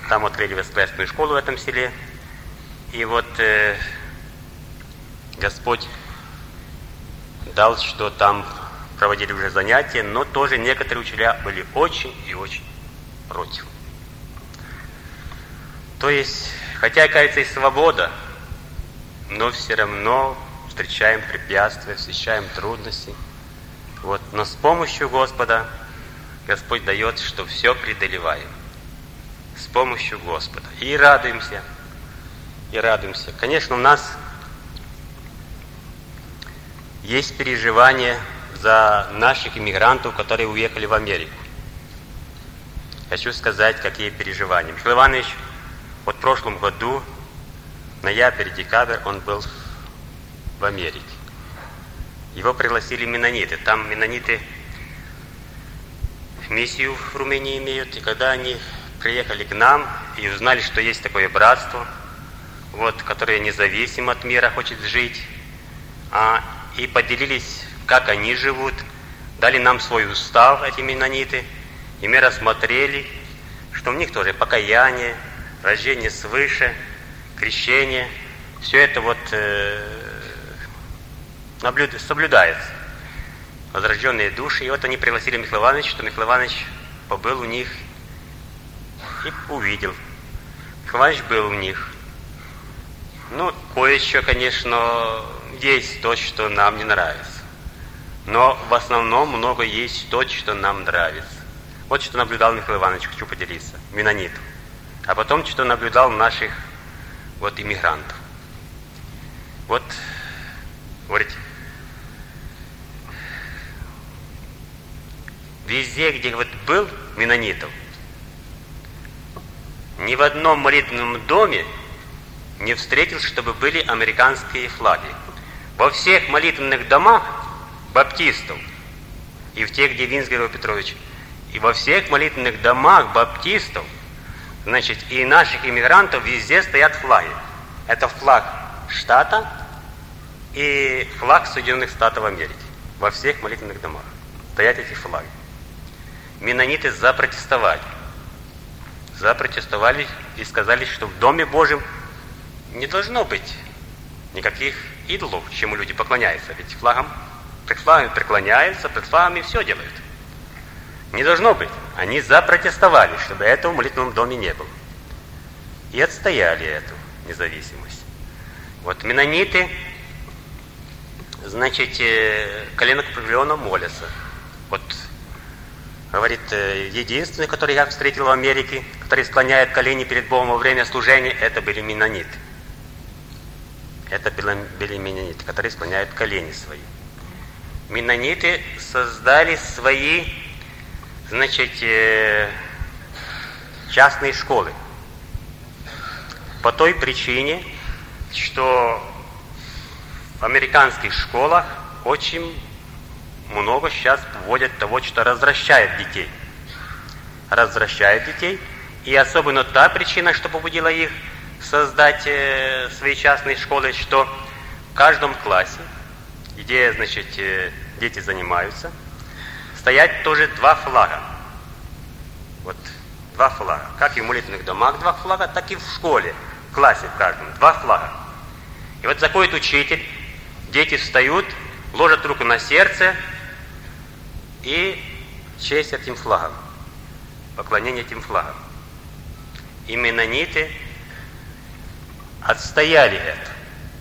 там открыли воскресную школу в этом селе. И вот э, Господь дал, что там проводили уже занятия, но тоже некоторые учителя были очень и очень против. То есть, хотя, кажется, и свобода, но все равно встречаем препятствия, встречаем трудности. Вот. Но с помощью Господа Господь дает, что все преодолеваем. С помощью Господа. И радуемся. И радуемся. Конечно, у нас есть переживания за наших иммигрантов, которые уехали в Америку. Хочу сказать, какие переживания. Михаил Иванович, вот в прошлом году, ноябрь-декабрь, он был в Америке. Его пригласили меннониты. Там меннониты миссию в Румынии имеют. И когда они приехали к нам и узнали, что есть такое братство, вот, которое независимо от мира хочет жить, а, и поделились, как они живут, дали нам свой устав, эти меннониты, и мы рассмотрели, что у них тоже покаяние, рождение свыше, крещение, все это вот э, наблюд... соблюдается. Возрожденные души. И вот они пригласили Михаила Ивановича, что Михаил Иванович побыл у них и увидел. Михаил Иванович был у них. Ну, кое-что, конечно, есть то, что нам не нравится. Но в основном много есть то, что нам нравится. Вот что наблюдал Михаил Иванович, хочу поделиться, меннонитов. А потом, что наблюдал наших вот иммигрантов. Вот, говорите, везде, где вот был меннонитов, ни в одном молитвенном доме не встретил, чтобы были американские флаги. Во всех молитвенных домах баптистов, и в тех, где Винсгеров Петрович, и во всех молитвенных домах баптистов, значит, и наших иммигрантов везде стоят флаги. Это флаг штата и флаг Соединенных Штатов Америки. Во всех молитвенных домах стоят эти флаги. Меннониты запротестовали. Запротестовали и сказали, что в Доме Божьем не должно быть никаких идолов, чему люди поклоняются. Ведь флагом, пред флагами преклоняются, пред флагами все делают. Не должно быть. Они запротестовали, чтобы этого в молитвенном доме не было. И отстояли эту независимость. Вот меннониты, значит, коленопреклоненно молятся. Вот, говорит, единственный, который я встретил в Америке, который склоняет колени перед Богом во время служения, это были меннониты. Это были меннониты, которые склоняют колени свои. Меннониты создали свои, значит, частные школы. По той причине, что в американских школах очень много сейчас вводят того, что развращает детей. Развращает детей. И особенно та причина, что побудила их создать э, свои частные школы, что в каждом классе, где, значит, э, дети занимаются, стоят тоже два флага. Вот два флага. Как и в молитвенных домах два флага, так и в школе, в классе в каждом два флага. И вот заходит учитель, дети встают, ложат руку на сердце и честь этим флагом, поклонение этим флагом. И меннониты отстояли это.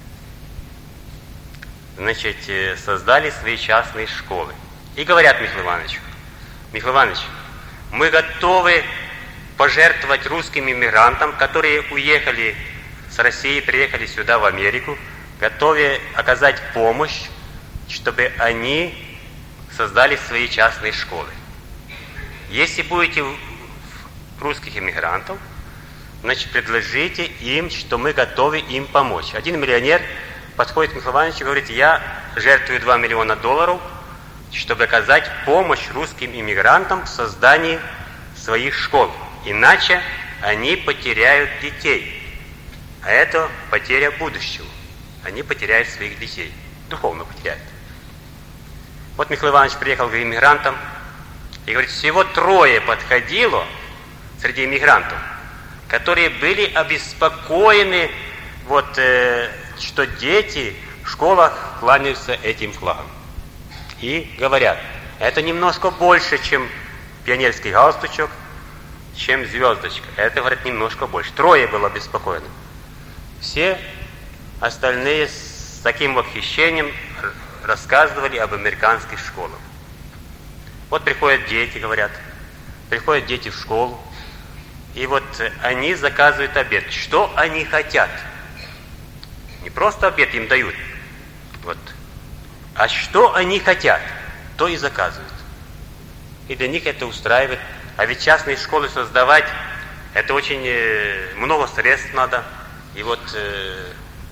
Значит, создали свои частные школы. И говорят Михаилу Ивановичу: Михаил Иванович, мы готовы пожертвовать русским иммигрантам, которые уехали с России, приехали сюда, в Америку, готовы оказать помощь, чтобы они создали свои частные школы. Если будете русских иммигрантов, значит, предложите им, что мы готовы им помочь. Один миллионер подходит к Михаилу Ивановичу и говорит: я жертвую два миллиона долларов, чтобы оказать помощь русским иммигрантам в создании своих школ. Иначе они потеряют детей. А это потеря будущего. Они потеряют своих детей. Духовно потеряют. Вот Михаил Иванович приехал к иммигрантам и говорит: всего трое подходило среди иммигрантов. которые были обеспокоены, вот, э, что дети в школах кланяются этим флагам. И говорят, это немножко больше, чем пионерский галстучок, чем звездочка. Это, говорят, немножко больше. Трое было обеспокоено. Все остальные с таким восхищением рассказывали об американских школах. Вот приходят дети, говорят, приходят дети в школу, и вот они заказывают обед. Что они хотят? Не просто обед им дают, вот, а что они хотят, то и заказывают. И для них это устраивает. А ведь частные школы создавать, это очень э, много средств надо. И вот э,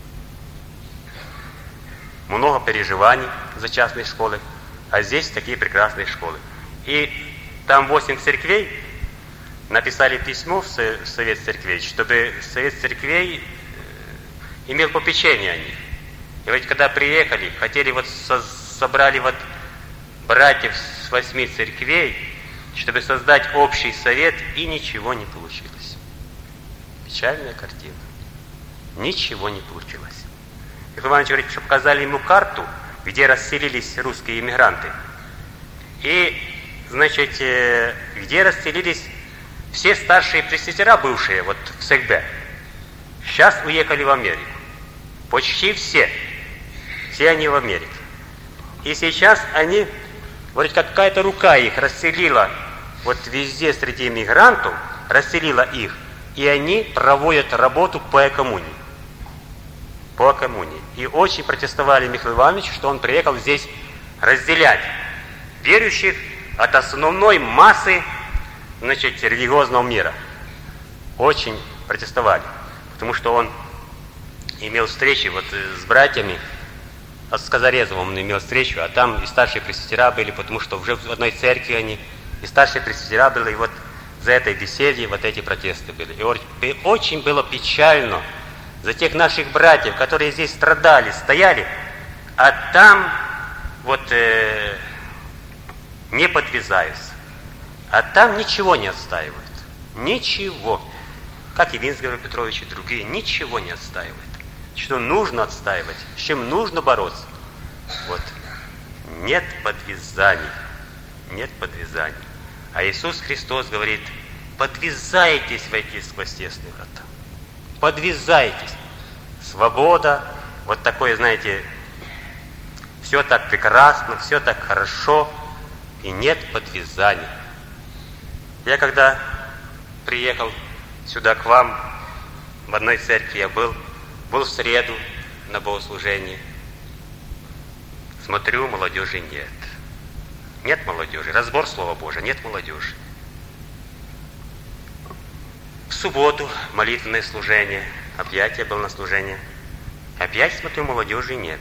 много переживаний за частные школы. А здесь такие прекрасные школы. И там восемь церквей написали письмо в Совет церквей, чтобы Совет церквей э, имел попечение о них. И ведь когда приехали, хотели вот со- собрали вот братьев с восьми церквей, чтобы создать общий совет, и ничего не получилось. Печальная картина. Ничего не получилось. Михаил Иванович говорит, что показали ему карту, где расселились русские иммигранты. И, значит, где расселились все старшие пресвитера, бывшие вот в СЭКБ, сейчас уехали в Америку. Почти все. Все они в Америке. И сейчас они, говорит, какая-то рука их расселила вот везде среди иммигрантов, расселила их, и они проводят работу по коммунии. По коммунии. И очень протестовали Михаил Иванович, что он приехал здесь разделять верующих от основной массы, значит, религиозного мира. Очень протестовали, потому что он имел встречи вот с братьями, с Казарезовым он имел встречу, а там и старшие пресвитера были, потому что уже в одной церкви они, и старшие пресвитера были, и вот за этой беседе вот эти протесты были. И очень было печально за тех наших братьев, которые здесь страдали, стояли, а там вот э, не подвязаются, а там ничего не отстаивают, ничего, как и Винсгер Петрович и другие, ничего не отстаивают. Что нужно отстаивать, с чем нужно бороться. Вот. Нет подвязаний. Нет подвязаний. А Иисус Христос говорит, подвязайтесь в эти сквозь-тесные врата. Подвязайтесь. Свобода, вот такое, знаете, все так прекрасно, все так хорошо, и нет подвязаний. Я когда приехал сюда к вам, в одной церкви я был, был в среду на богослужении. Смотрю, молодежи нет. Нет молодежи. Разбор Слова Божия, нет молодежи. В субботу молитвенное служение, объятие было на служение. Опять смотрю, молодежи нет.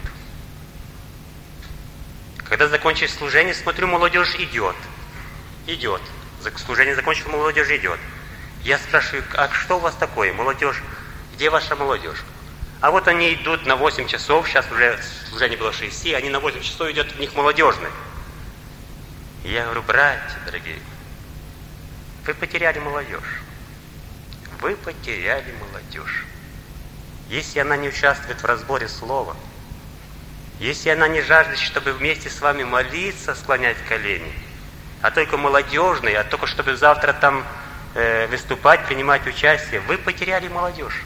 Когда закончилось служение, смотрю, молодежь идет. Идет. Служение закончилось, молодежь идет. Я спрашиваю, а что у вас такое, молодежь? Где ваша молодежь? А вот они идут на восемь часов, сейчас уже служение было шесть, они на восемь часов идет, в них молодежный. Я говорю, братья дорогие, вы потеряли молодежь. Вы потеряли молодежь. Если она не участвует в разборе слова, если она не жаждет, чтобы вместе с вами молиться, склонять колени, а только молодежный, а только чтобы завтра там э, выступать, принимать участие, вы потеряли молодежь.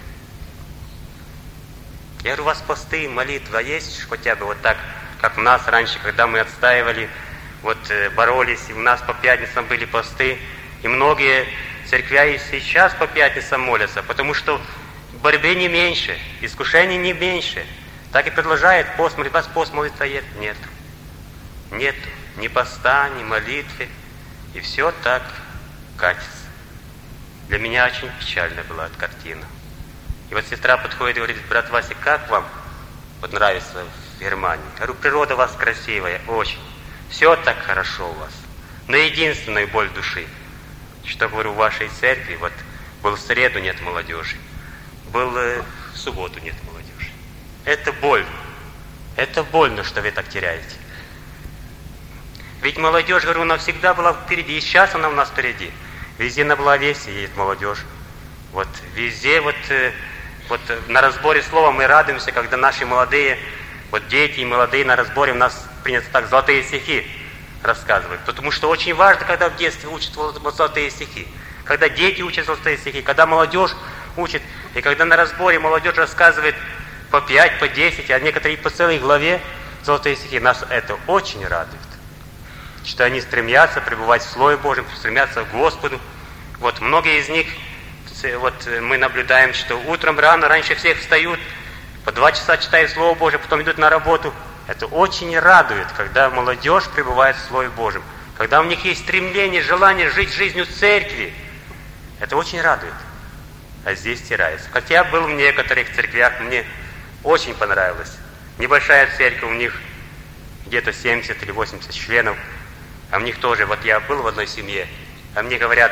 Я говорю, у вас посты, молитва есть хотя бы вот так, как у нас раньше, когда мы отстаивали, вот боролись, и у нас по пятницам были посты, и многие церквя и сейчас по пятницам молятся, потому что борьбы не меньше, искушений не меньше. Так и продолжает пост, молит, вас пост, молитва есть? Нет. Нет ни поста, ни молитвы, и все так катится. Для меня очень печальная была эта картина. И вот сестра подходит и говорит, брат Вася, как вам вот нравится в Германии? Я говорю, природа у вас красивая, очень. Все так хорошо у вас. Но единственная боль души, что, говорю, в вашей церкви, вот был в среду нет молодежи, был э, в субботу нет молодежи. Это больно. Это больно, что вы так теряете. Ведь молодежь, говорю, она всегда была впереди, и сейчас она у нас впереди. Везде на благовестии едет молодежь. Вот везде, вот, вот на разборе слова мы радуемся, когда наши молодые, вот дети и молодые на разборе у нас принято так золотые стихи рассказывать. Потому что очень важно, когда в детстве учат золотые стихи. Когда дети учат золотые стихи, когда молодежь учит, и когда на разборе молодежь рассказывает по пять, по десять, а некоторые по целой главе золотые стихи, нас это очень радует. Что они стремятся пребывать в Слове Божьем, стремятся к Господу. Вот многие из них, вот мы наблюдаем, что утром рано, раньше всех встают, по два часа читают Слово Божье, потом идут на работу. Это очень радует, когда молодежь пребывает в Слове Божьем, когда у них есть стремление, желание жить жизнью церкви. Это очень радует. А здесь стирается. Хотя был в некоторых церквях, мне очень понравилось. Небольшая церковь, у них где-то семьдесят или восемьдесят членов. А у них тоже, вот я был в одной семье, а мне говорят,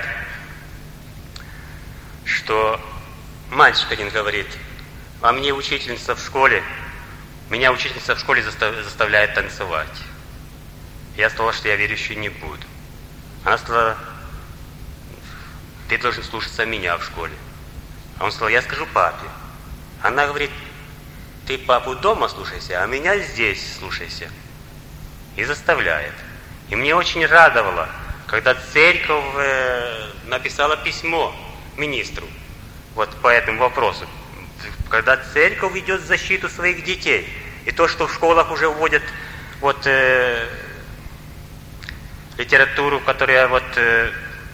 что мальчик один говорит, а мне учительница в школе, меня учительница в школе заставляет танцевать. Я сказал, что я верующий не буду. Она сказала, ты должен слушаться меня в школе. А он сказал, я скажу папе. Она говорит, ты папу дома слушайся, а меня здесь слушайся. И заставляет. И мне очень радовало, когда церковь э, написала письмо министру вот по этому вопросу. Когда церковь ведет защиту своих детей. И то, что в школах уже вводят вот, э, литературу, которая вот, э,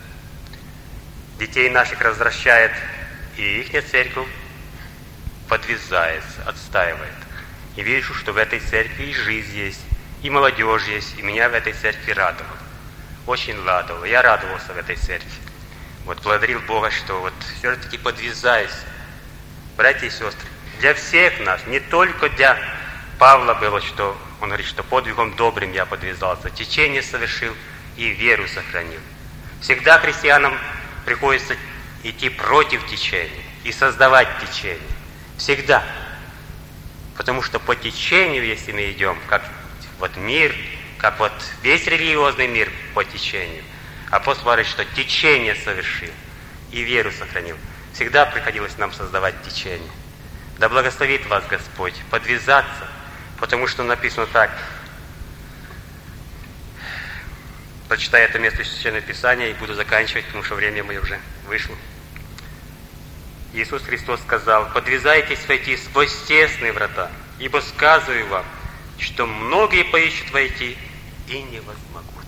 детей наших развращает, и их церковь подвязается, отстаивает. И вижу, что в этой церкви и жизнь есть, и молодежь есть, и меня в этой церкви радовало. Очень радовало. Я радовался в этой церкви. Вот благодарил Бога, что вот все-таки подвязаюсь. Братья и сестры, для всех нас, не только для Павла было, что он говорит, что подвигом добрым я подвязался, течение совершил и веру сохранил. Всегда христианам приходится идти против течения и создавать течение. Всегда. Потому что по течению, если мы идем, как вот мир, как вот весь религиозный мир по течению, апостол говорит, что течение совершил и веру сохранил. Всегда приходилось нам создавать течение. Да благословит вас Господь подвязаться, потому что написано так. Прочитаю это место из Священного Писания и буду заканчивать, потому что время мое уже вышло. Иисус Христос сказал, подвязайтесь войти сквозь тесные врата, ибо сказываю вам, что многие поищут войти и не возмогут.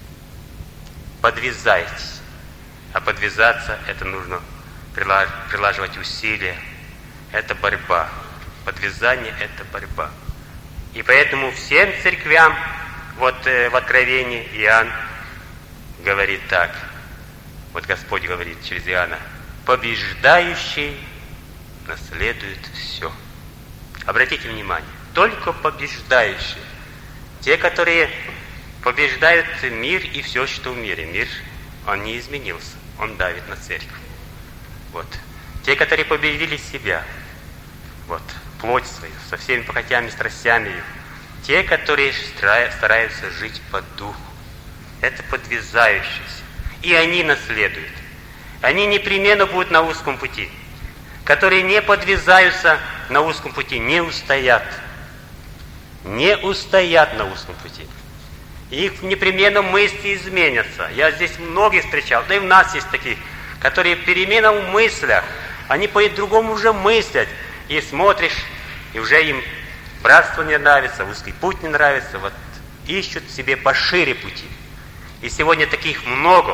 Подвязайтесь. А подвязаться это нужно прилаживать усилия. Это борьба. Подвязание – это борьба. И поэтому всем церквям, вот э, в Откровении Иоанн говорит так. Вот Господь говорит через Иоанна. Побеждающий наследует все. Обратите внимание. Только побеждающие. Те, которые побеждают мир и все, что в мире. Мир, он не изменился. Он давит на церковь. Вот. Те, которые победили себя, вот, плоть свою, со всеми похотями, страстями их. Те, которые стараются жить по духу. Это подвязающиеся. И они наследуют. Они непременно будут на узком пути. Которые не подвязаются на узком пути, не устоят. Не устоят на узком пути. Их непременно мысли изменятся. Я здесь многих встречал, да и у нас есть такие, которые перемена в мыслях, они по-другому уже мыслят. И смотришь, и уже им братство не нравится, узкий путь не нравится, вот ищут себе пошире пути. И сегодня таких много.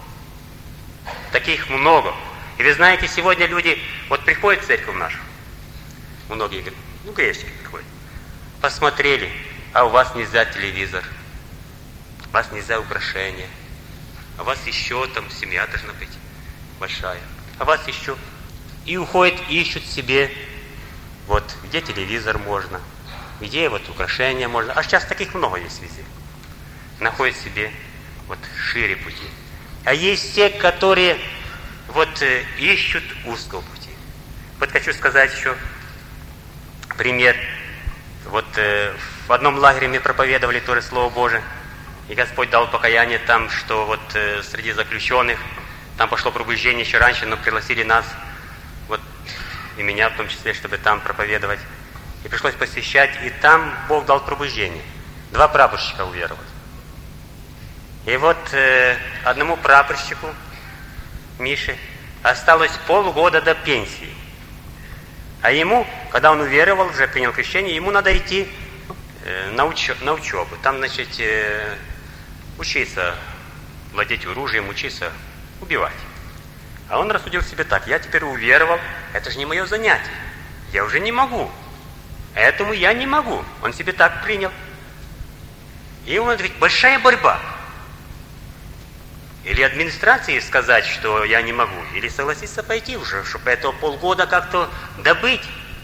Таких много. И вы знаете, сегодня люди, вот приходят в церковь нашу, многие говорят, ну грешники приходят, посмотрели, а у вас нельзя телевизор, у вас нельзя украшения, а у вас еще там семья должна быть большая, а у вас еще... И уходят, ищут себе, вот, где телевизор можно, где вот украшения можно. А сейчас таких много есть везде. Находят себе вот шире пути. А есть те, которые вот э, ищут узкого пути. Вот хочу сказать еще пример. Вот э, в одном лагере мы проповедовали тоже Слово Божие. И Господь дал покаяние там, что вот э, среди заключенных там пошло пробуждение еще раньше, но пригласили нас, вот и меня в том числе, чтобы там проповедовать. И пришлось посещать, и там Бог дал пробуждение. Два прапорщика уверовали. И вот э, одному прапорщику, Мише, осталось полгода до пенсии. А ему, когда он уверовал, уже принял крещение, ему надо идти э, на, уч... на учебу. Там, значит, э, учиться владеть оружием, учиться убивать. А он рассудил себе так: я теперь уверовал, это же не мое занятие. Я уже не могу. Этому я не могу. Он себе так принял. И ему ведь большая борьба. Или администрации сказать, что я не могу, или согласиться пойти уже, чтобы этого полгода как-то добыть.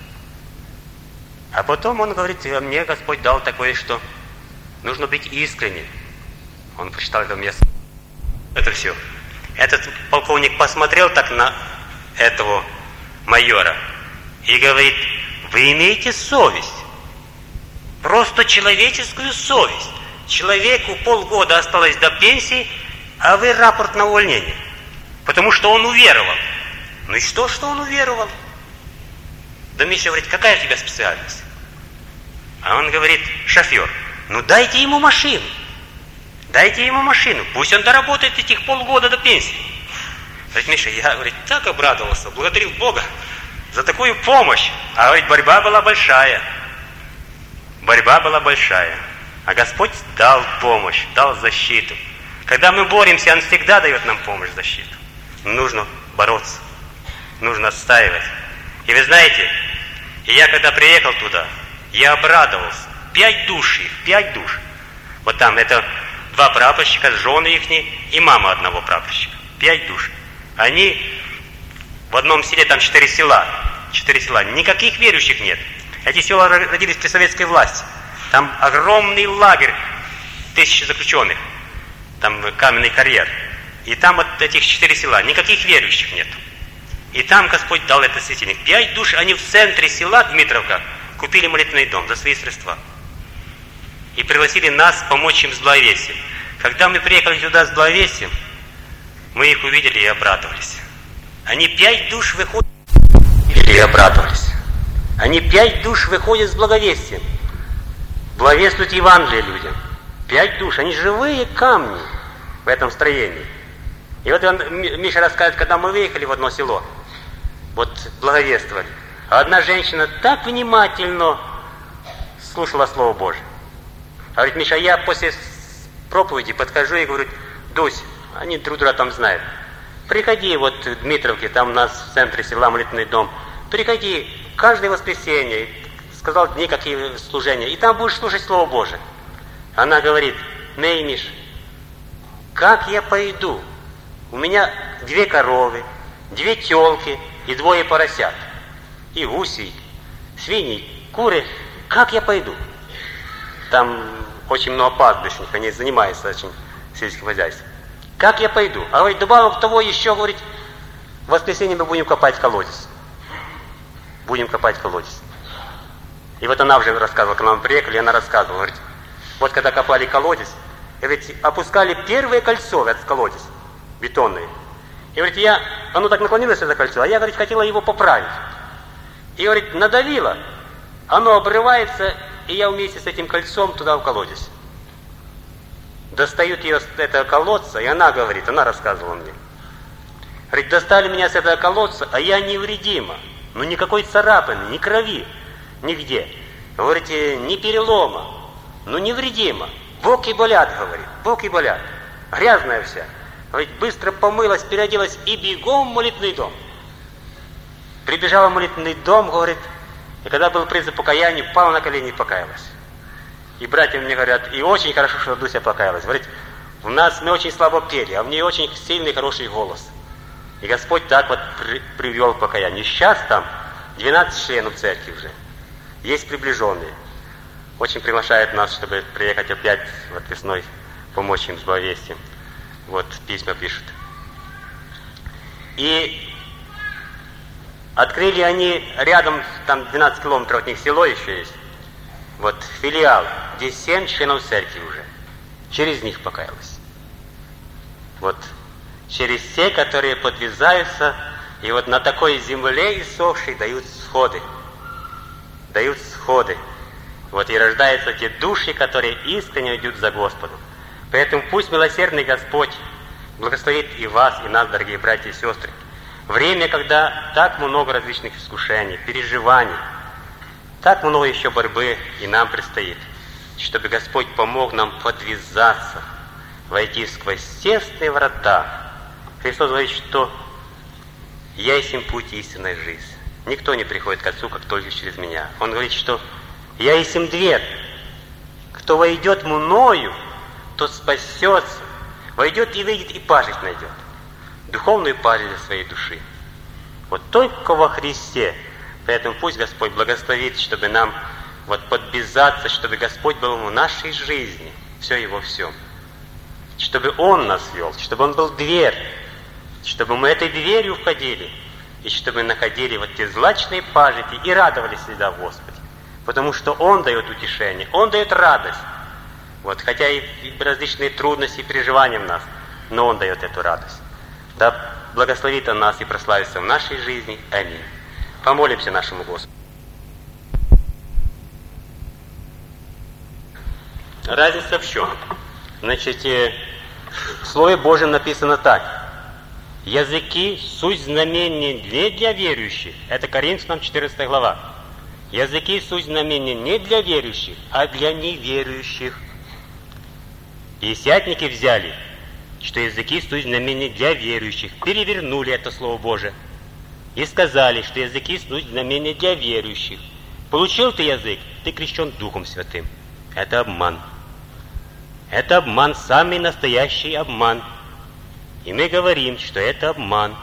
А потом он говорит: мне Господь дал такое, что нужно быть искренним. Он прочитал это мне. Это все. Этот полковник посмотрел так на этого майора и говорит: вы имеете совесть, просто человеческую совесть. Человеку полгода осталось до пенсии, а вы рапорт на увольнение, потому что он уверовал. Ну и что, что он уверовал? Да Миша говорит: какая у тебя специальность? А он говорит: шофер. Ну дайте ему машину. Дайте ему машину, пусть он доработает этих полгода до пенсии. Говорит: Миша, я, говорит, так обрадовался, благодарил Бога за такую помощь. А говорит, борьба была большая. Борьба была большая. А Господь дал помощь, дал защиту. Когда мы боремся, Он всегда дает нам помощь, защиту. Нужно бороться, нужно отстаивать. И вы знаете, я когда приехал туда, я обрадовался. Пять душ их, пять душ. Вот там это два прапорщика, жены их и мама одного прапорщика. Пять душ. Они в одном селе, там четыре села. Четыре села. Никаких верующих нет. Эти села родились при советской власти. Там огромный лагерь, тысячи заключенных. Там каменный карьер. И там вот этих четыре села. Никаких верующих нет. И там Господь дал этот светильник. Пять душ, они в центре села, Дмитровка, купили молитвенный дом за свои средства. И пригласили нас помочь им с благовестием. Когда мы приехали сюда с благовестием, мы их увидели и обрадовались. Они пять душ выходят и обрадовались. Они пять душ выходят с благовестием. Благовествуют Евангелие людям. Пять душ. Они живые камни в этом строении. И вот он, Миша рассказывает, когда мы выехали в одно село, вот благовествовали. А одна женщина так внимательно слушала Слово Божие. Говорит: Миша, я после проповеди подхожу и говорю: Дусь, они друг друга там знают, приходи вот в Дмитровке, там у нас в центре села молитвенный дом, приходи каждое воскресенье, сказал дни какие служения, и там будешь слушать Слово Божие. Она говорит: Ней, Миш, как я пойду? У меня две коровы, две телки и двое поросят, и гуси, свиньи, куры. Как я пойду? Там очень много пастбищных, они занимаются очень сельским хозяйством. Как я пойду? А говорит, добавок того еще, говорит, в воскресенье мы будем копать колодец. Будем копать колодец. И вот она уже рассказывала, когда мы приехали, она рассказывала, говорит, вот когда копали колодец, говорит, опускали первое кольцо в этот колодец, бетонное. И говорит, я, оно так наклонилось, это кольцо, а я, говорит, хотела его поправить. И, говорит, надавила, оно обрывается, и я вместе с этим кольцом туда в колодец. Достают ее с этого колодца, и она говорит, она рассказывала мне. Говорит, достали меня с этого колодца, а я невредима. Ну, никакой царапины, ни крови, нигде. Говорите, ни перелома, ну, невредима. Боки болят, говорит, боки болят. Грязная вся. Говорит, быстро помылась, переоделась и бегом в молитвенный дом. Прибежала в молитвенный дом, говорит, и когда был призыв покаяния, упала на колени и покаялась. И братья мне говорят, и очень хорошо, что Дуся покаялась. Говорит, у нас мы очень слабо пели, а у нее очень сильный, хороший голос. И Господь так вот при, привел к покаянию. Сейчас там двенадцать членов церкви уже. Есть приближенные. Очень приглашают нас, чтобы приехать опять вот весной, помочь им с благовестием. Вот письма пишут. И открыли они рядом, там двенадцать километров от них село еще есть. Вот филиал, где семь членов церкви уже. Через них покаялась. Вот через те, которые подвязаются, и вот на такой земле иссохшей дают сходы. Дают сходы. Вот и рождаются те души, которые искренне идут за Господом. Поэтому пусть милосердный Господь благословит и вас, и нас, дорогие братья и сестры. Время, когда так много различных искушений, переживаний, так много еще борьбы и нам предстоит, чтобы Господь помог нам подвязаться, войти сквозь тесные врата. Христос говорит, что «Я есть им путь и истинная жизнь». Никто не приходит к Отцу, как только через Меня. Он говорит, что «Я есть им дверь». Кто войдет мною, тот спасется. Войдет и выйдет, и пажить найдет. Духовную пажить для своей души. Вот только во Христе. Поэтому пусть Господь благословит, чтобы нам вот подвязаться, чтобы Господь был в нашей жизни, все Его всем. Чтобы Он нас вел, чтобы Он был дверь, чтобы мы этой дверью входили, и чтобы находили вот те злачные пажити и радовались всегда в Господе. Потому что Он дает утешение, Он дает радость. Вот, хотя и различные трудности и переживания в нас, но Он дает эту радость. Да благословит Он нас и прославится в нашей жизни. Аминь. Помолимся нашему Господу. Разница в чем? Значит, в Слове Божьем написано так. Языки – суть знамения не для верующих. Это Коринфянам четырнадцатая глава. Языки – суть знамения не для верующих, а для неверующих. Пятидесятники взяли, что языки – суть знамения для верующих. Перевернули это Слово Божие. И сказали, что языки – суть знамения для верующих. Получил ты язык, ты крещен Духом Святым. Это обман. Это обман, самый настоящий обман. И мы говорим, что это обман.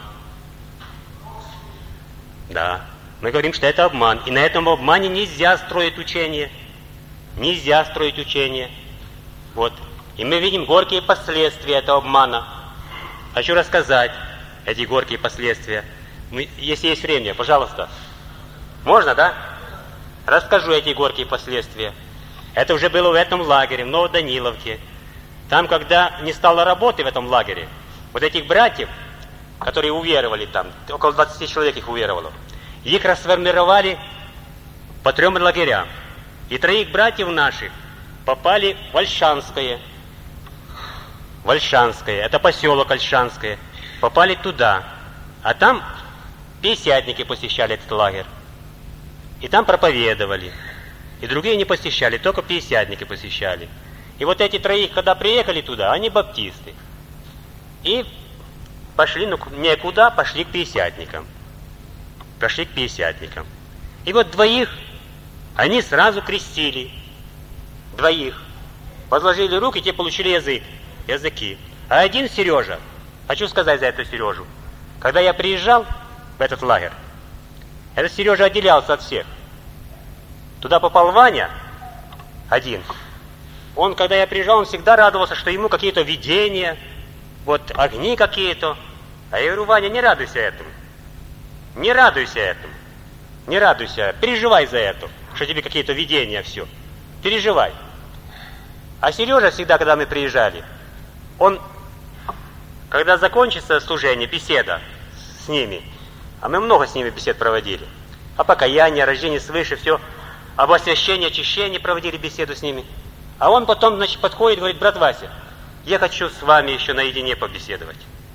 Да, мы говорим, что это обман. И на этом обмане нельзя строить учение. Нельзя строить учение. Вот. И мы видим горькие последствия этого обмана. Хочу рассказать эти горькие последствия. Мы, если есть время, пожалуйста. Можно, да? Расскажу эти горькие последствия. Это уже было в этом лагере, в Новоданиловке. Там, когда не стало работы в этом лагере, вот этих братьев, которые уверовали там, около двадцати человек их уверовало, их расформировали по трем лагерям. И троих братьев наших попали в Ольшанское. В Ольшанское, это поселок Ольшанское. Попали туда. А там пятидесятники посещали этот лагерь. И там проповедовали. И другие не посещали, только пятидесятники посещали. И вот эти троих, когда приехали туда, они баптисты. И пошли, ну, некуда, пошли к пятидесятникам. Пошли к пятидесятникам. И вот двоих они сразу крестили. Двоих. Возложили руки, те получили язык, языки. А один Сережа, хочу сказать за эту Сережу, когда я приезжал в этот лагерь, этот Сережа отделялся от всех. Туда попал Ваня, один. Он, когда я приезжал, он всегда радовался, что ему какие-то видения, вот огни какие-то. А я говорю, Ваня, не радуйся этому. Не радуйся этому. Не радуйся, переживай за это, что тебе какие-то видения, все. Переживай. А Сережа всегда, когда мы приезжали, он, когда закончится служение, беседа с ними, а мы много с ними бесед проводили, о покаянии, о рождении свыше, все, об освящении, очищении проводили беседу с ними. А он потом, значит, подходит и говорит, брат Вася, я хочу с вами еще наедине побеседовать.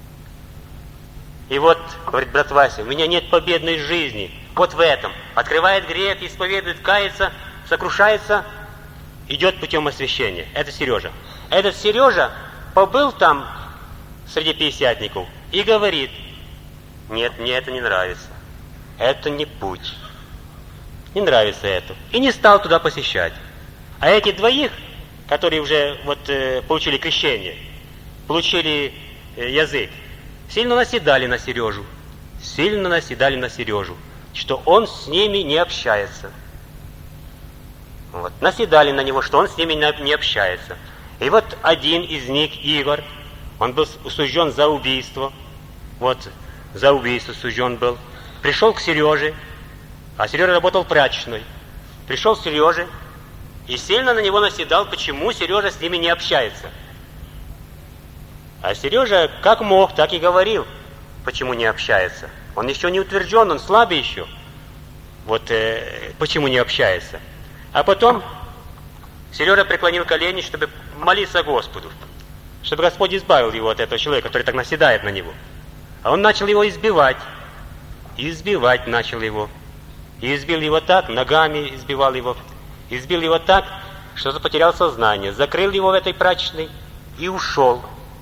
И вот, говорит брат Вася, у меня нет победной жизни. Вот в этом. Открывает грех, исповедует, кается, сокрушается, идет путем освящения. Это Сережа. Этот Сережа побыл там среди пятидесятников и говорит, нет, мне это не нравится. Это не путь. Не нравится это. И не стал туда посещать. А эти двоих, которые уже вот э, получили крещение, получили э, язык, сильно наседали на Сережу. Сильно наседали на Сережу, что он с ними не общается. Вот. Наседали на него, что он с ними не общается. И вот один из них, Игорь, он был осужден за убийство. Вот, за убийство осужден был. Пришел к Сереже, а Сережа работал прачечной. Пришел к Сереже и сильно на него наседал, почему Сережа с ними не общается. А Сережа как мог, так и говорил, почему не общается. Он еще не утвержден, он слабый еще. Вот э, почему не общается. А потом Сережа преклонил колени, чтобы молиться Господу, чтобы Господь избавил его от этого человека, который так наседает на него. А он начал его избивать. Избивать начал его. И избил его так, ногами избивал его. Избил его так, что он потерял сознание. Закрыл его в этой прачечной и ушел.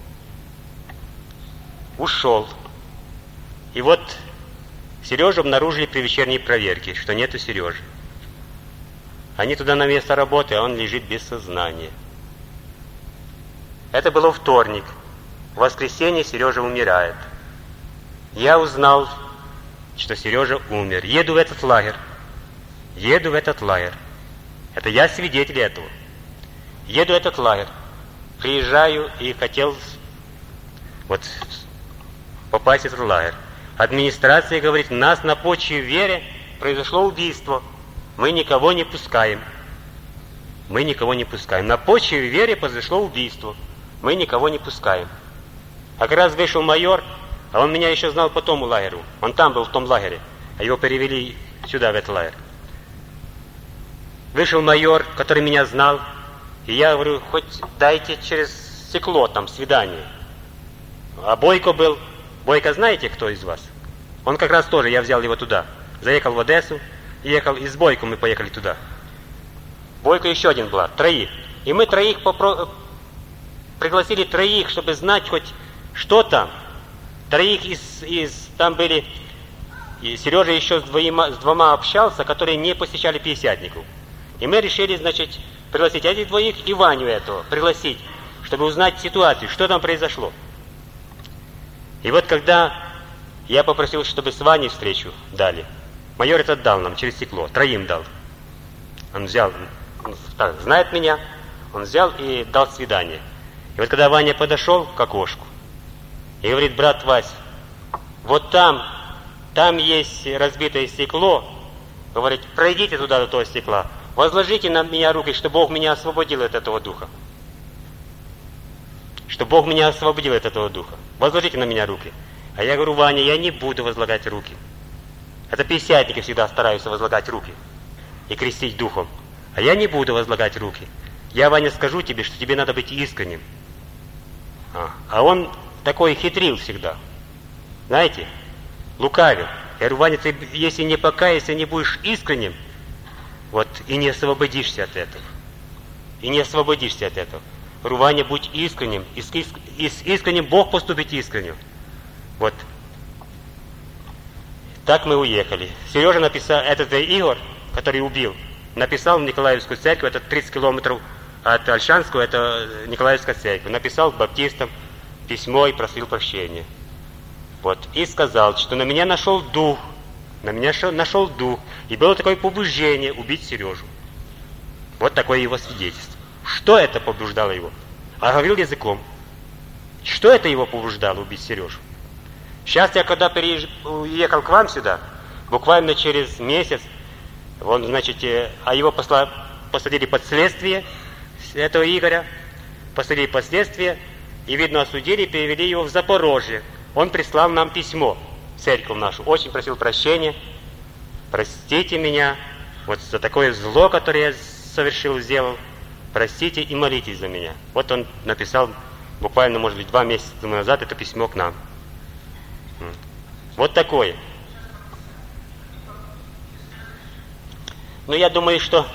Ушел. И вот Сережу обнаружили при вечерней проверке, что нету Сережи. Они туда на место работы, а он лежит без сознания. Это было вторник. В воскресенье Сережа умирает. Я узнал, что Сережа умер. Еду в этот лагерь. Еду в этот лагерь. Это я свидетель этого. Еду в этот лагерь. Приезжаю и хотел вот попасть в этот лагерь. Администрация говорит, у нас на почве веры произошло убийство. Мы никого не пускаем. Мы никого не пускаем. На почве веры произошло убийство. Мы никого не пускаем. А как раз вышел майор, а он меня еще знал по тому лагерю. Он там был, в том лагере. А его перевели сюда, в этот лагерь. Вышел майор, который меня знал. И я говорю, хоть дайте через стекло там свидание. А Бойко был. Бойко знаете, кто из вас? Он как раз тоже, я взял его туда. Заехал в Одессу. Ехал, и с Бойко мы поехали туда. Бойко еще один был, троих. И мы троих попро... пригласили троих, чтобы знать хоть что там. Троих из, из там были, и Сережа еще с двома, с двумя общался, которые не посещали пятидесятников. И мы решили, значит, пригласить этих двоих и Ваню этого, пригласить, чтобы узнать ситуацию, что там произошло. И вот когда я попросил, чтобы с Ваней встречу дали, майор этот дал нам через стекло, троим дал. Он взял, он так, знает меня, он взял и дал свидание. И вот когда Ваня подошел к окошку и говорит, брат Вась, вот там, там есть разбитое стекло, говорит, пройдите туда до того стекла, возложите на меня руки, чтобы Бог меня освободил от этого духа. Чтобы Бог меня освободил от этого духа. Возложите на меня руки. А я говорю, Ваня, я не буду возлагать руки. Это пятидесятники всегда стараются возлагать руки и крестить духом. А я не буду возлагать руки. Я, Ваня, скажу тебе, что тебе надо быть искренним. А, а он такой хитрил всегда. Знаете, лукавил. Я говорю, Ваня, ты если не покаешься, не будешь искренним, вот, и не освободишься от этого. И не освободишься от этого. Говорю, Ваня, будь искренним. И с, и с искренним Бог поступит искренним. Вот. Так мы уехали. Сережа написал, этот Игорь, который убил, написал в Николаевскую церковь, это тридцать километров от Ольшанского, это Николаевская церковь. Написал баптистам письмо и просил прощения. Вот. И сказал, что на меня нашел дух, на меня нашел дух, и было такое побуждение убить Сережу. Вот такое его свидетельство. Что это побуждало его? А говорил языком. Что это его побуждало убить Сережу? Сейчас я, когда переехал к вам сюда, буквально через месяц, он, значит, а его посла, посадили под следствие, этого Игоря, посадили под следствие, и, видно, осудили, перевели его в Запорожье. Он прислал нам письмо, церковь нашу, очень просил прощения. Простите меня вот за такое зло, которое я совершил, сделал. Простите и молитесь за меня. Вот он написал буквально, может быть, два месяца назад это письмо к нам. Вот такое. Ну, я думаю, что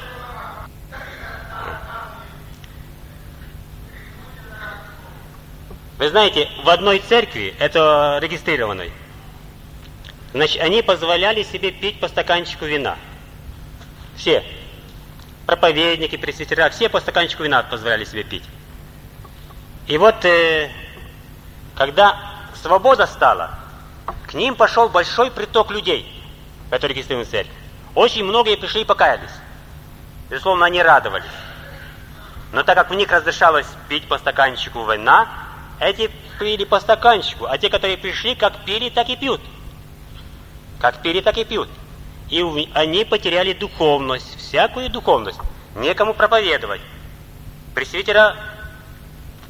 вы знаете, в одной церкви, это регистрированной, значит, они позволяли себе пить по стаканчику вина. Все. Проповедники, пресвитера, все по стаканчику вина позволяли себе пить. И вот, э, когда свобода стала, к ним пошел большой приток людей в эту регистрированную церковь. Очень многие пришли и покаялись. Безусловно, они радовались. Но так как у них разрешалось пить по стаканчику вина, эти пили по стаканчику, а те, которые пришли, как пили, так и пьют. Как пили, так и пьют. И они потеряли духовность, всякую духовность. Некому проповедовать. Пресвитера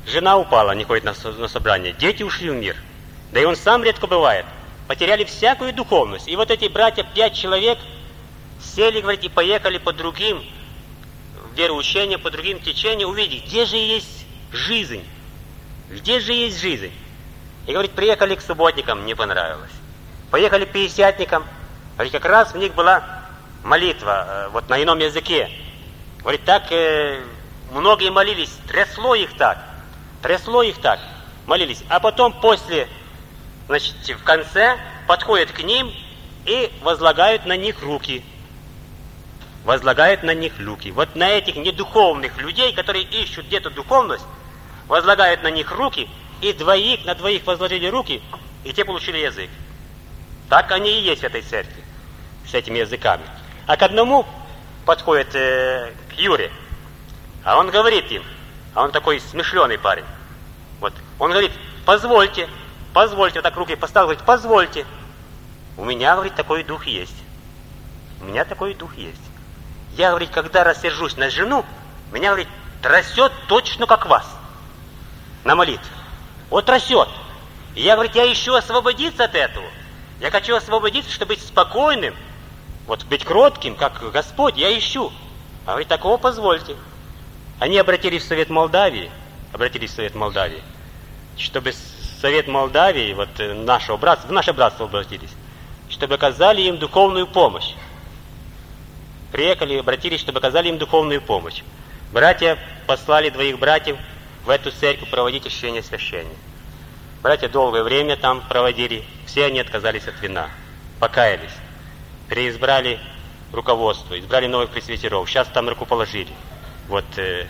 Жена упала, не ходит на, на собрание, дети ушли в мир. Да и он сам редко бывает. Потеряли всякую духовность. И вот эти братья, пять человек, сели, говорит, и поехали по другим вероучениям, по другим течениям, увидеть, где же есть жизнь. Где же есть жизнь? И, говорит, приехали к субботникам, не понравилось. Поехали к пятидесятникам, говорит, как раз в них была молитва, вот на ином языке. Говорит, так э, многие молились, трясло их так, трясло их так, молились. А потом после, значит, в конце подходят к ним и возлагают на них руки. Возлагают на них руки. Вот на этих недуховных людей, которые ищут где-то духовность, возлагают на них руки, и двоих, на двоих возложили руки, и те получили язык. Так они и есть в этой церкви, с этими языками. А к одному подходит э, к Юре, а он говорит им, а он такой смышленый парень, вот, он говорит, позвольте, позвольте, вот так руки поставил, говорит, позвольте. У меня, говорит, такой дух есть. У меня такой дух есть. Я, говорит, когда рассержусь на жену, меня, говорит, трясет точно как вас на молитве. Вот трясет. И я, говорит, я ищу освободиться от этого. Я хочу освободиться, чтобы быть спокойным, вот быть кротким, как Господь, я ищу. А говорит, такого позвольте. Они обратились в Совет Молдавии, обратились в Совет Молдавии, чтобы Совет Молдавии, вот нашего братства, в наше братство обратились, чтобы оказали им духовную помощь. Приехали, обратились, чтобы оказали им духовную помощь. Братья послали двоих братьев в эту церковь проводить ощущение священия. Братья долгое время там проводили, все они отказались от вина, покаялись, переизбрали руководство, избрали новых пресвитеров, сейчас там руку положили. Вот э,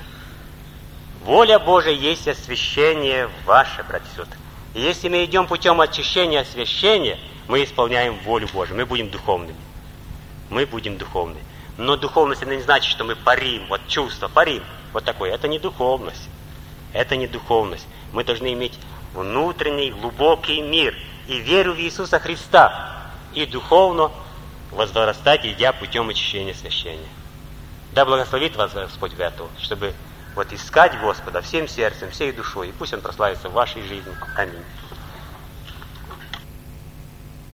воля Божия есть освящение ваше, братья и сестры. И если мы идем путем очищения, освящения, мы исполняем волю Божию, мы будем духовными. Мы будем духовными. Но духовность это не значит, что мы парим, вот чувство, парим, вот такое. Это не духовность. Это не духовность. Мы должны иметь внутренний, глубокий мир и веру в Иисуса Христа. И духовно возрастать, идя путем очищения священия. Да благословит вас Господь в этом, чтобы вот искать Господа всем сердцем, всей душой, и пусть Он прославится в вашей жизни. Аминь.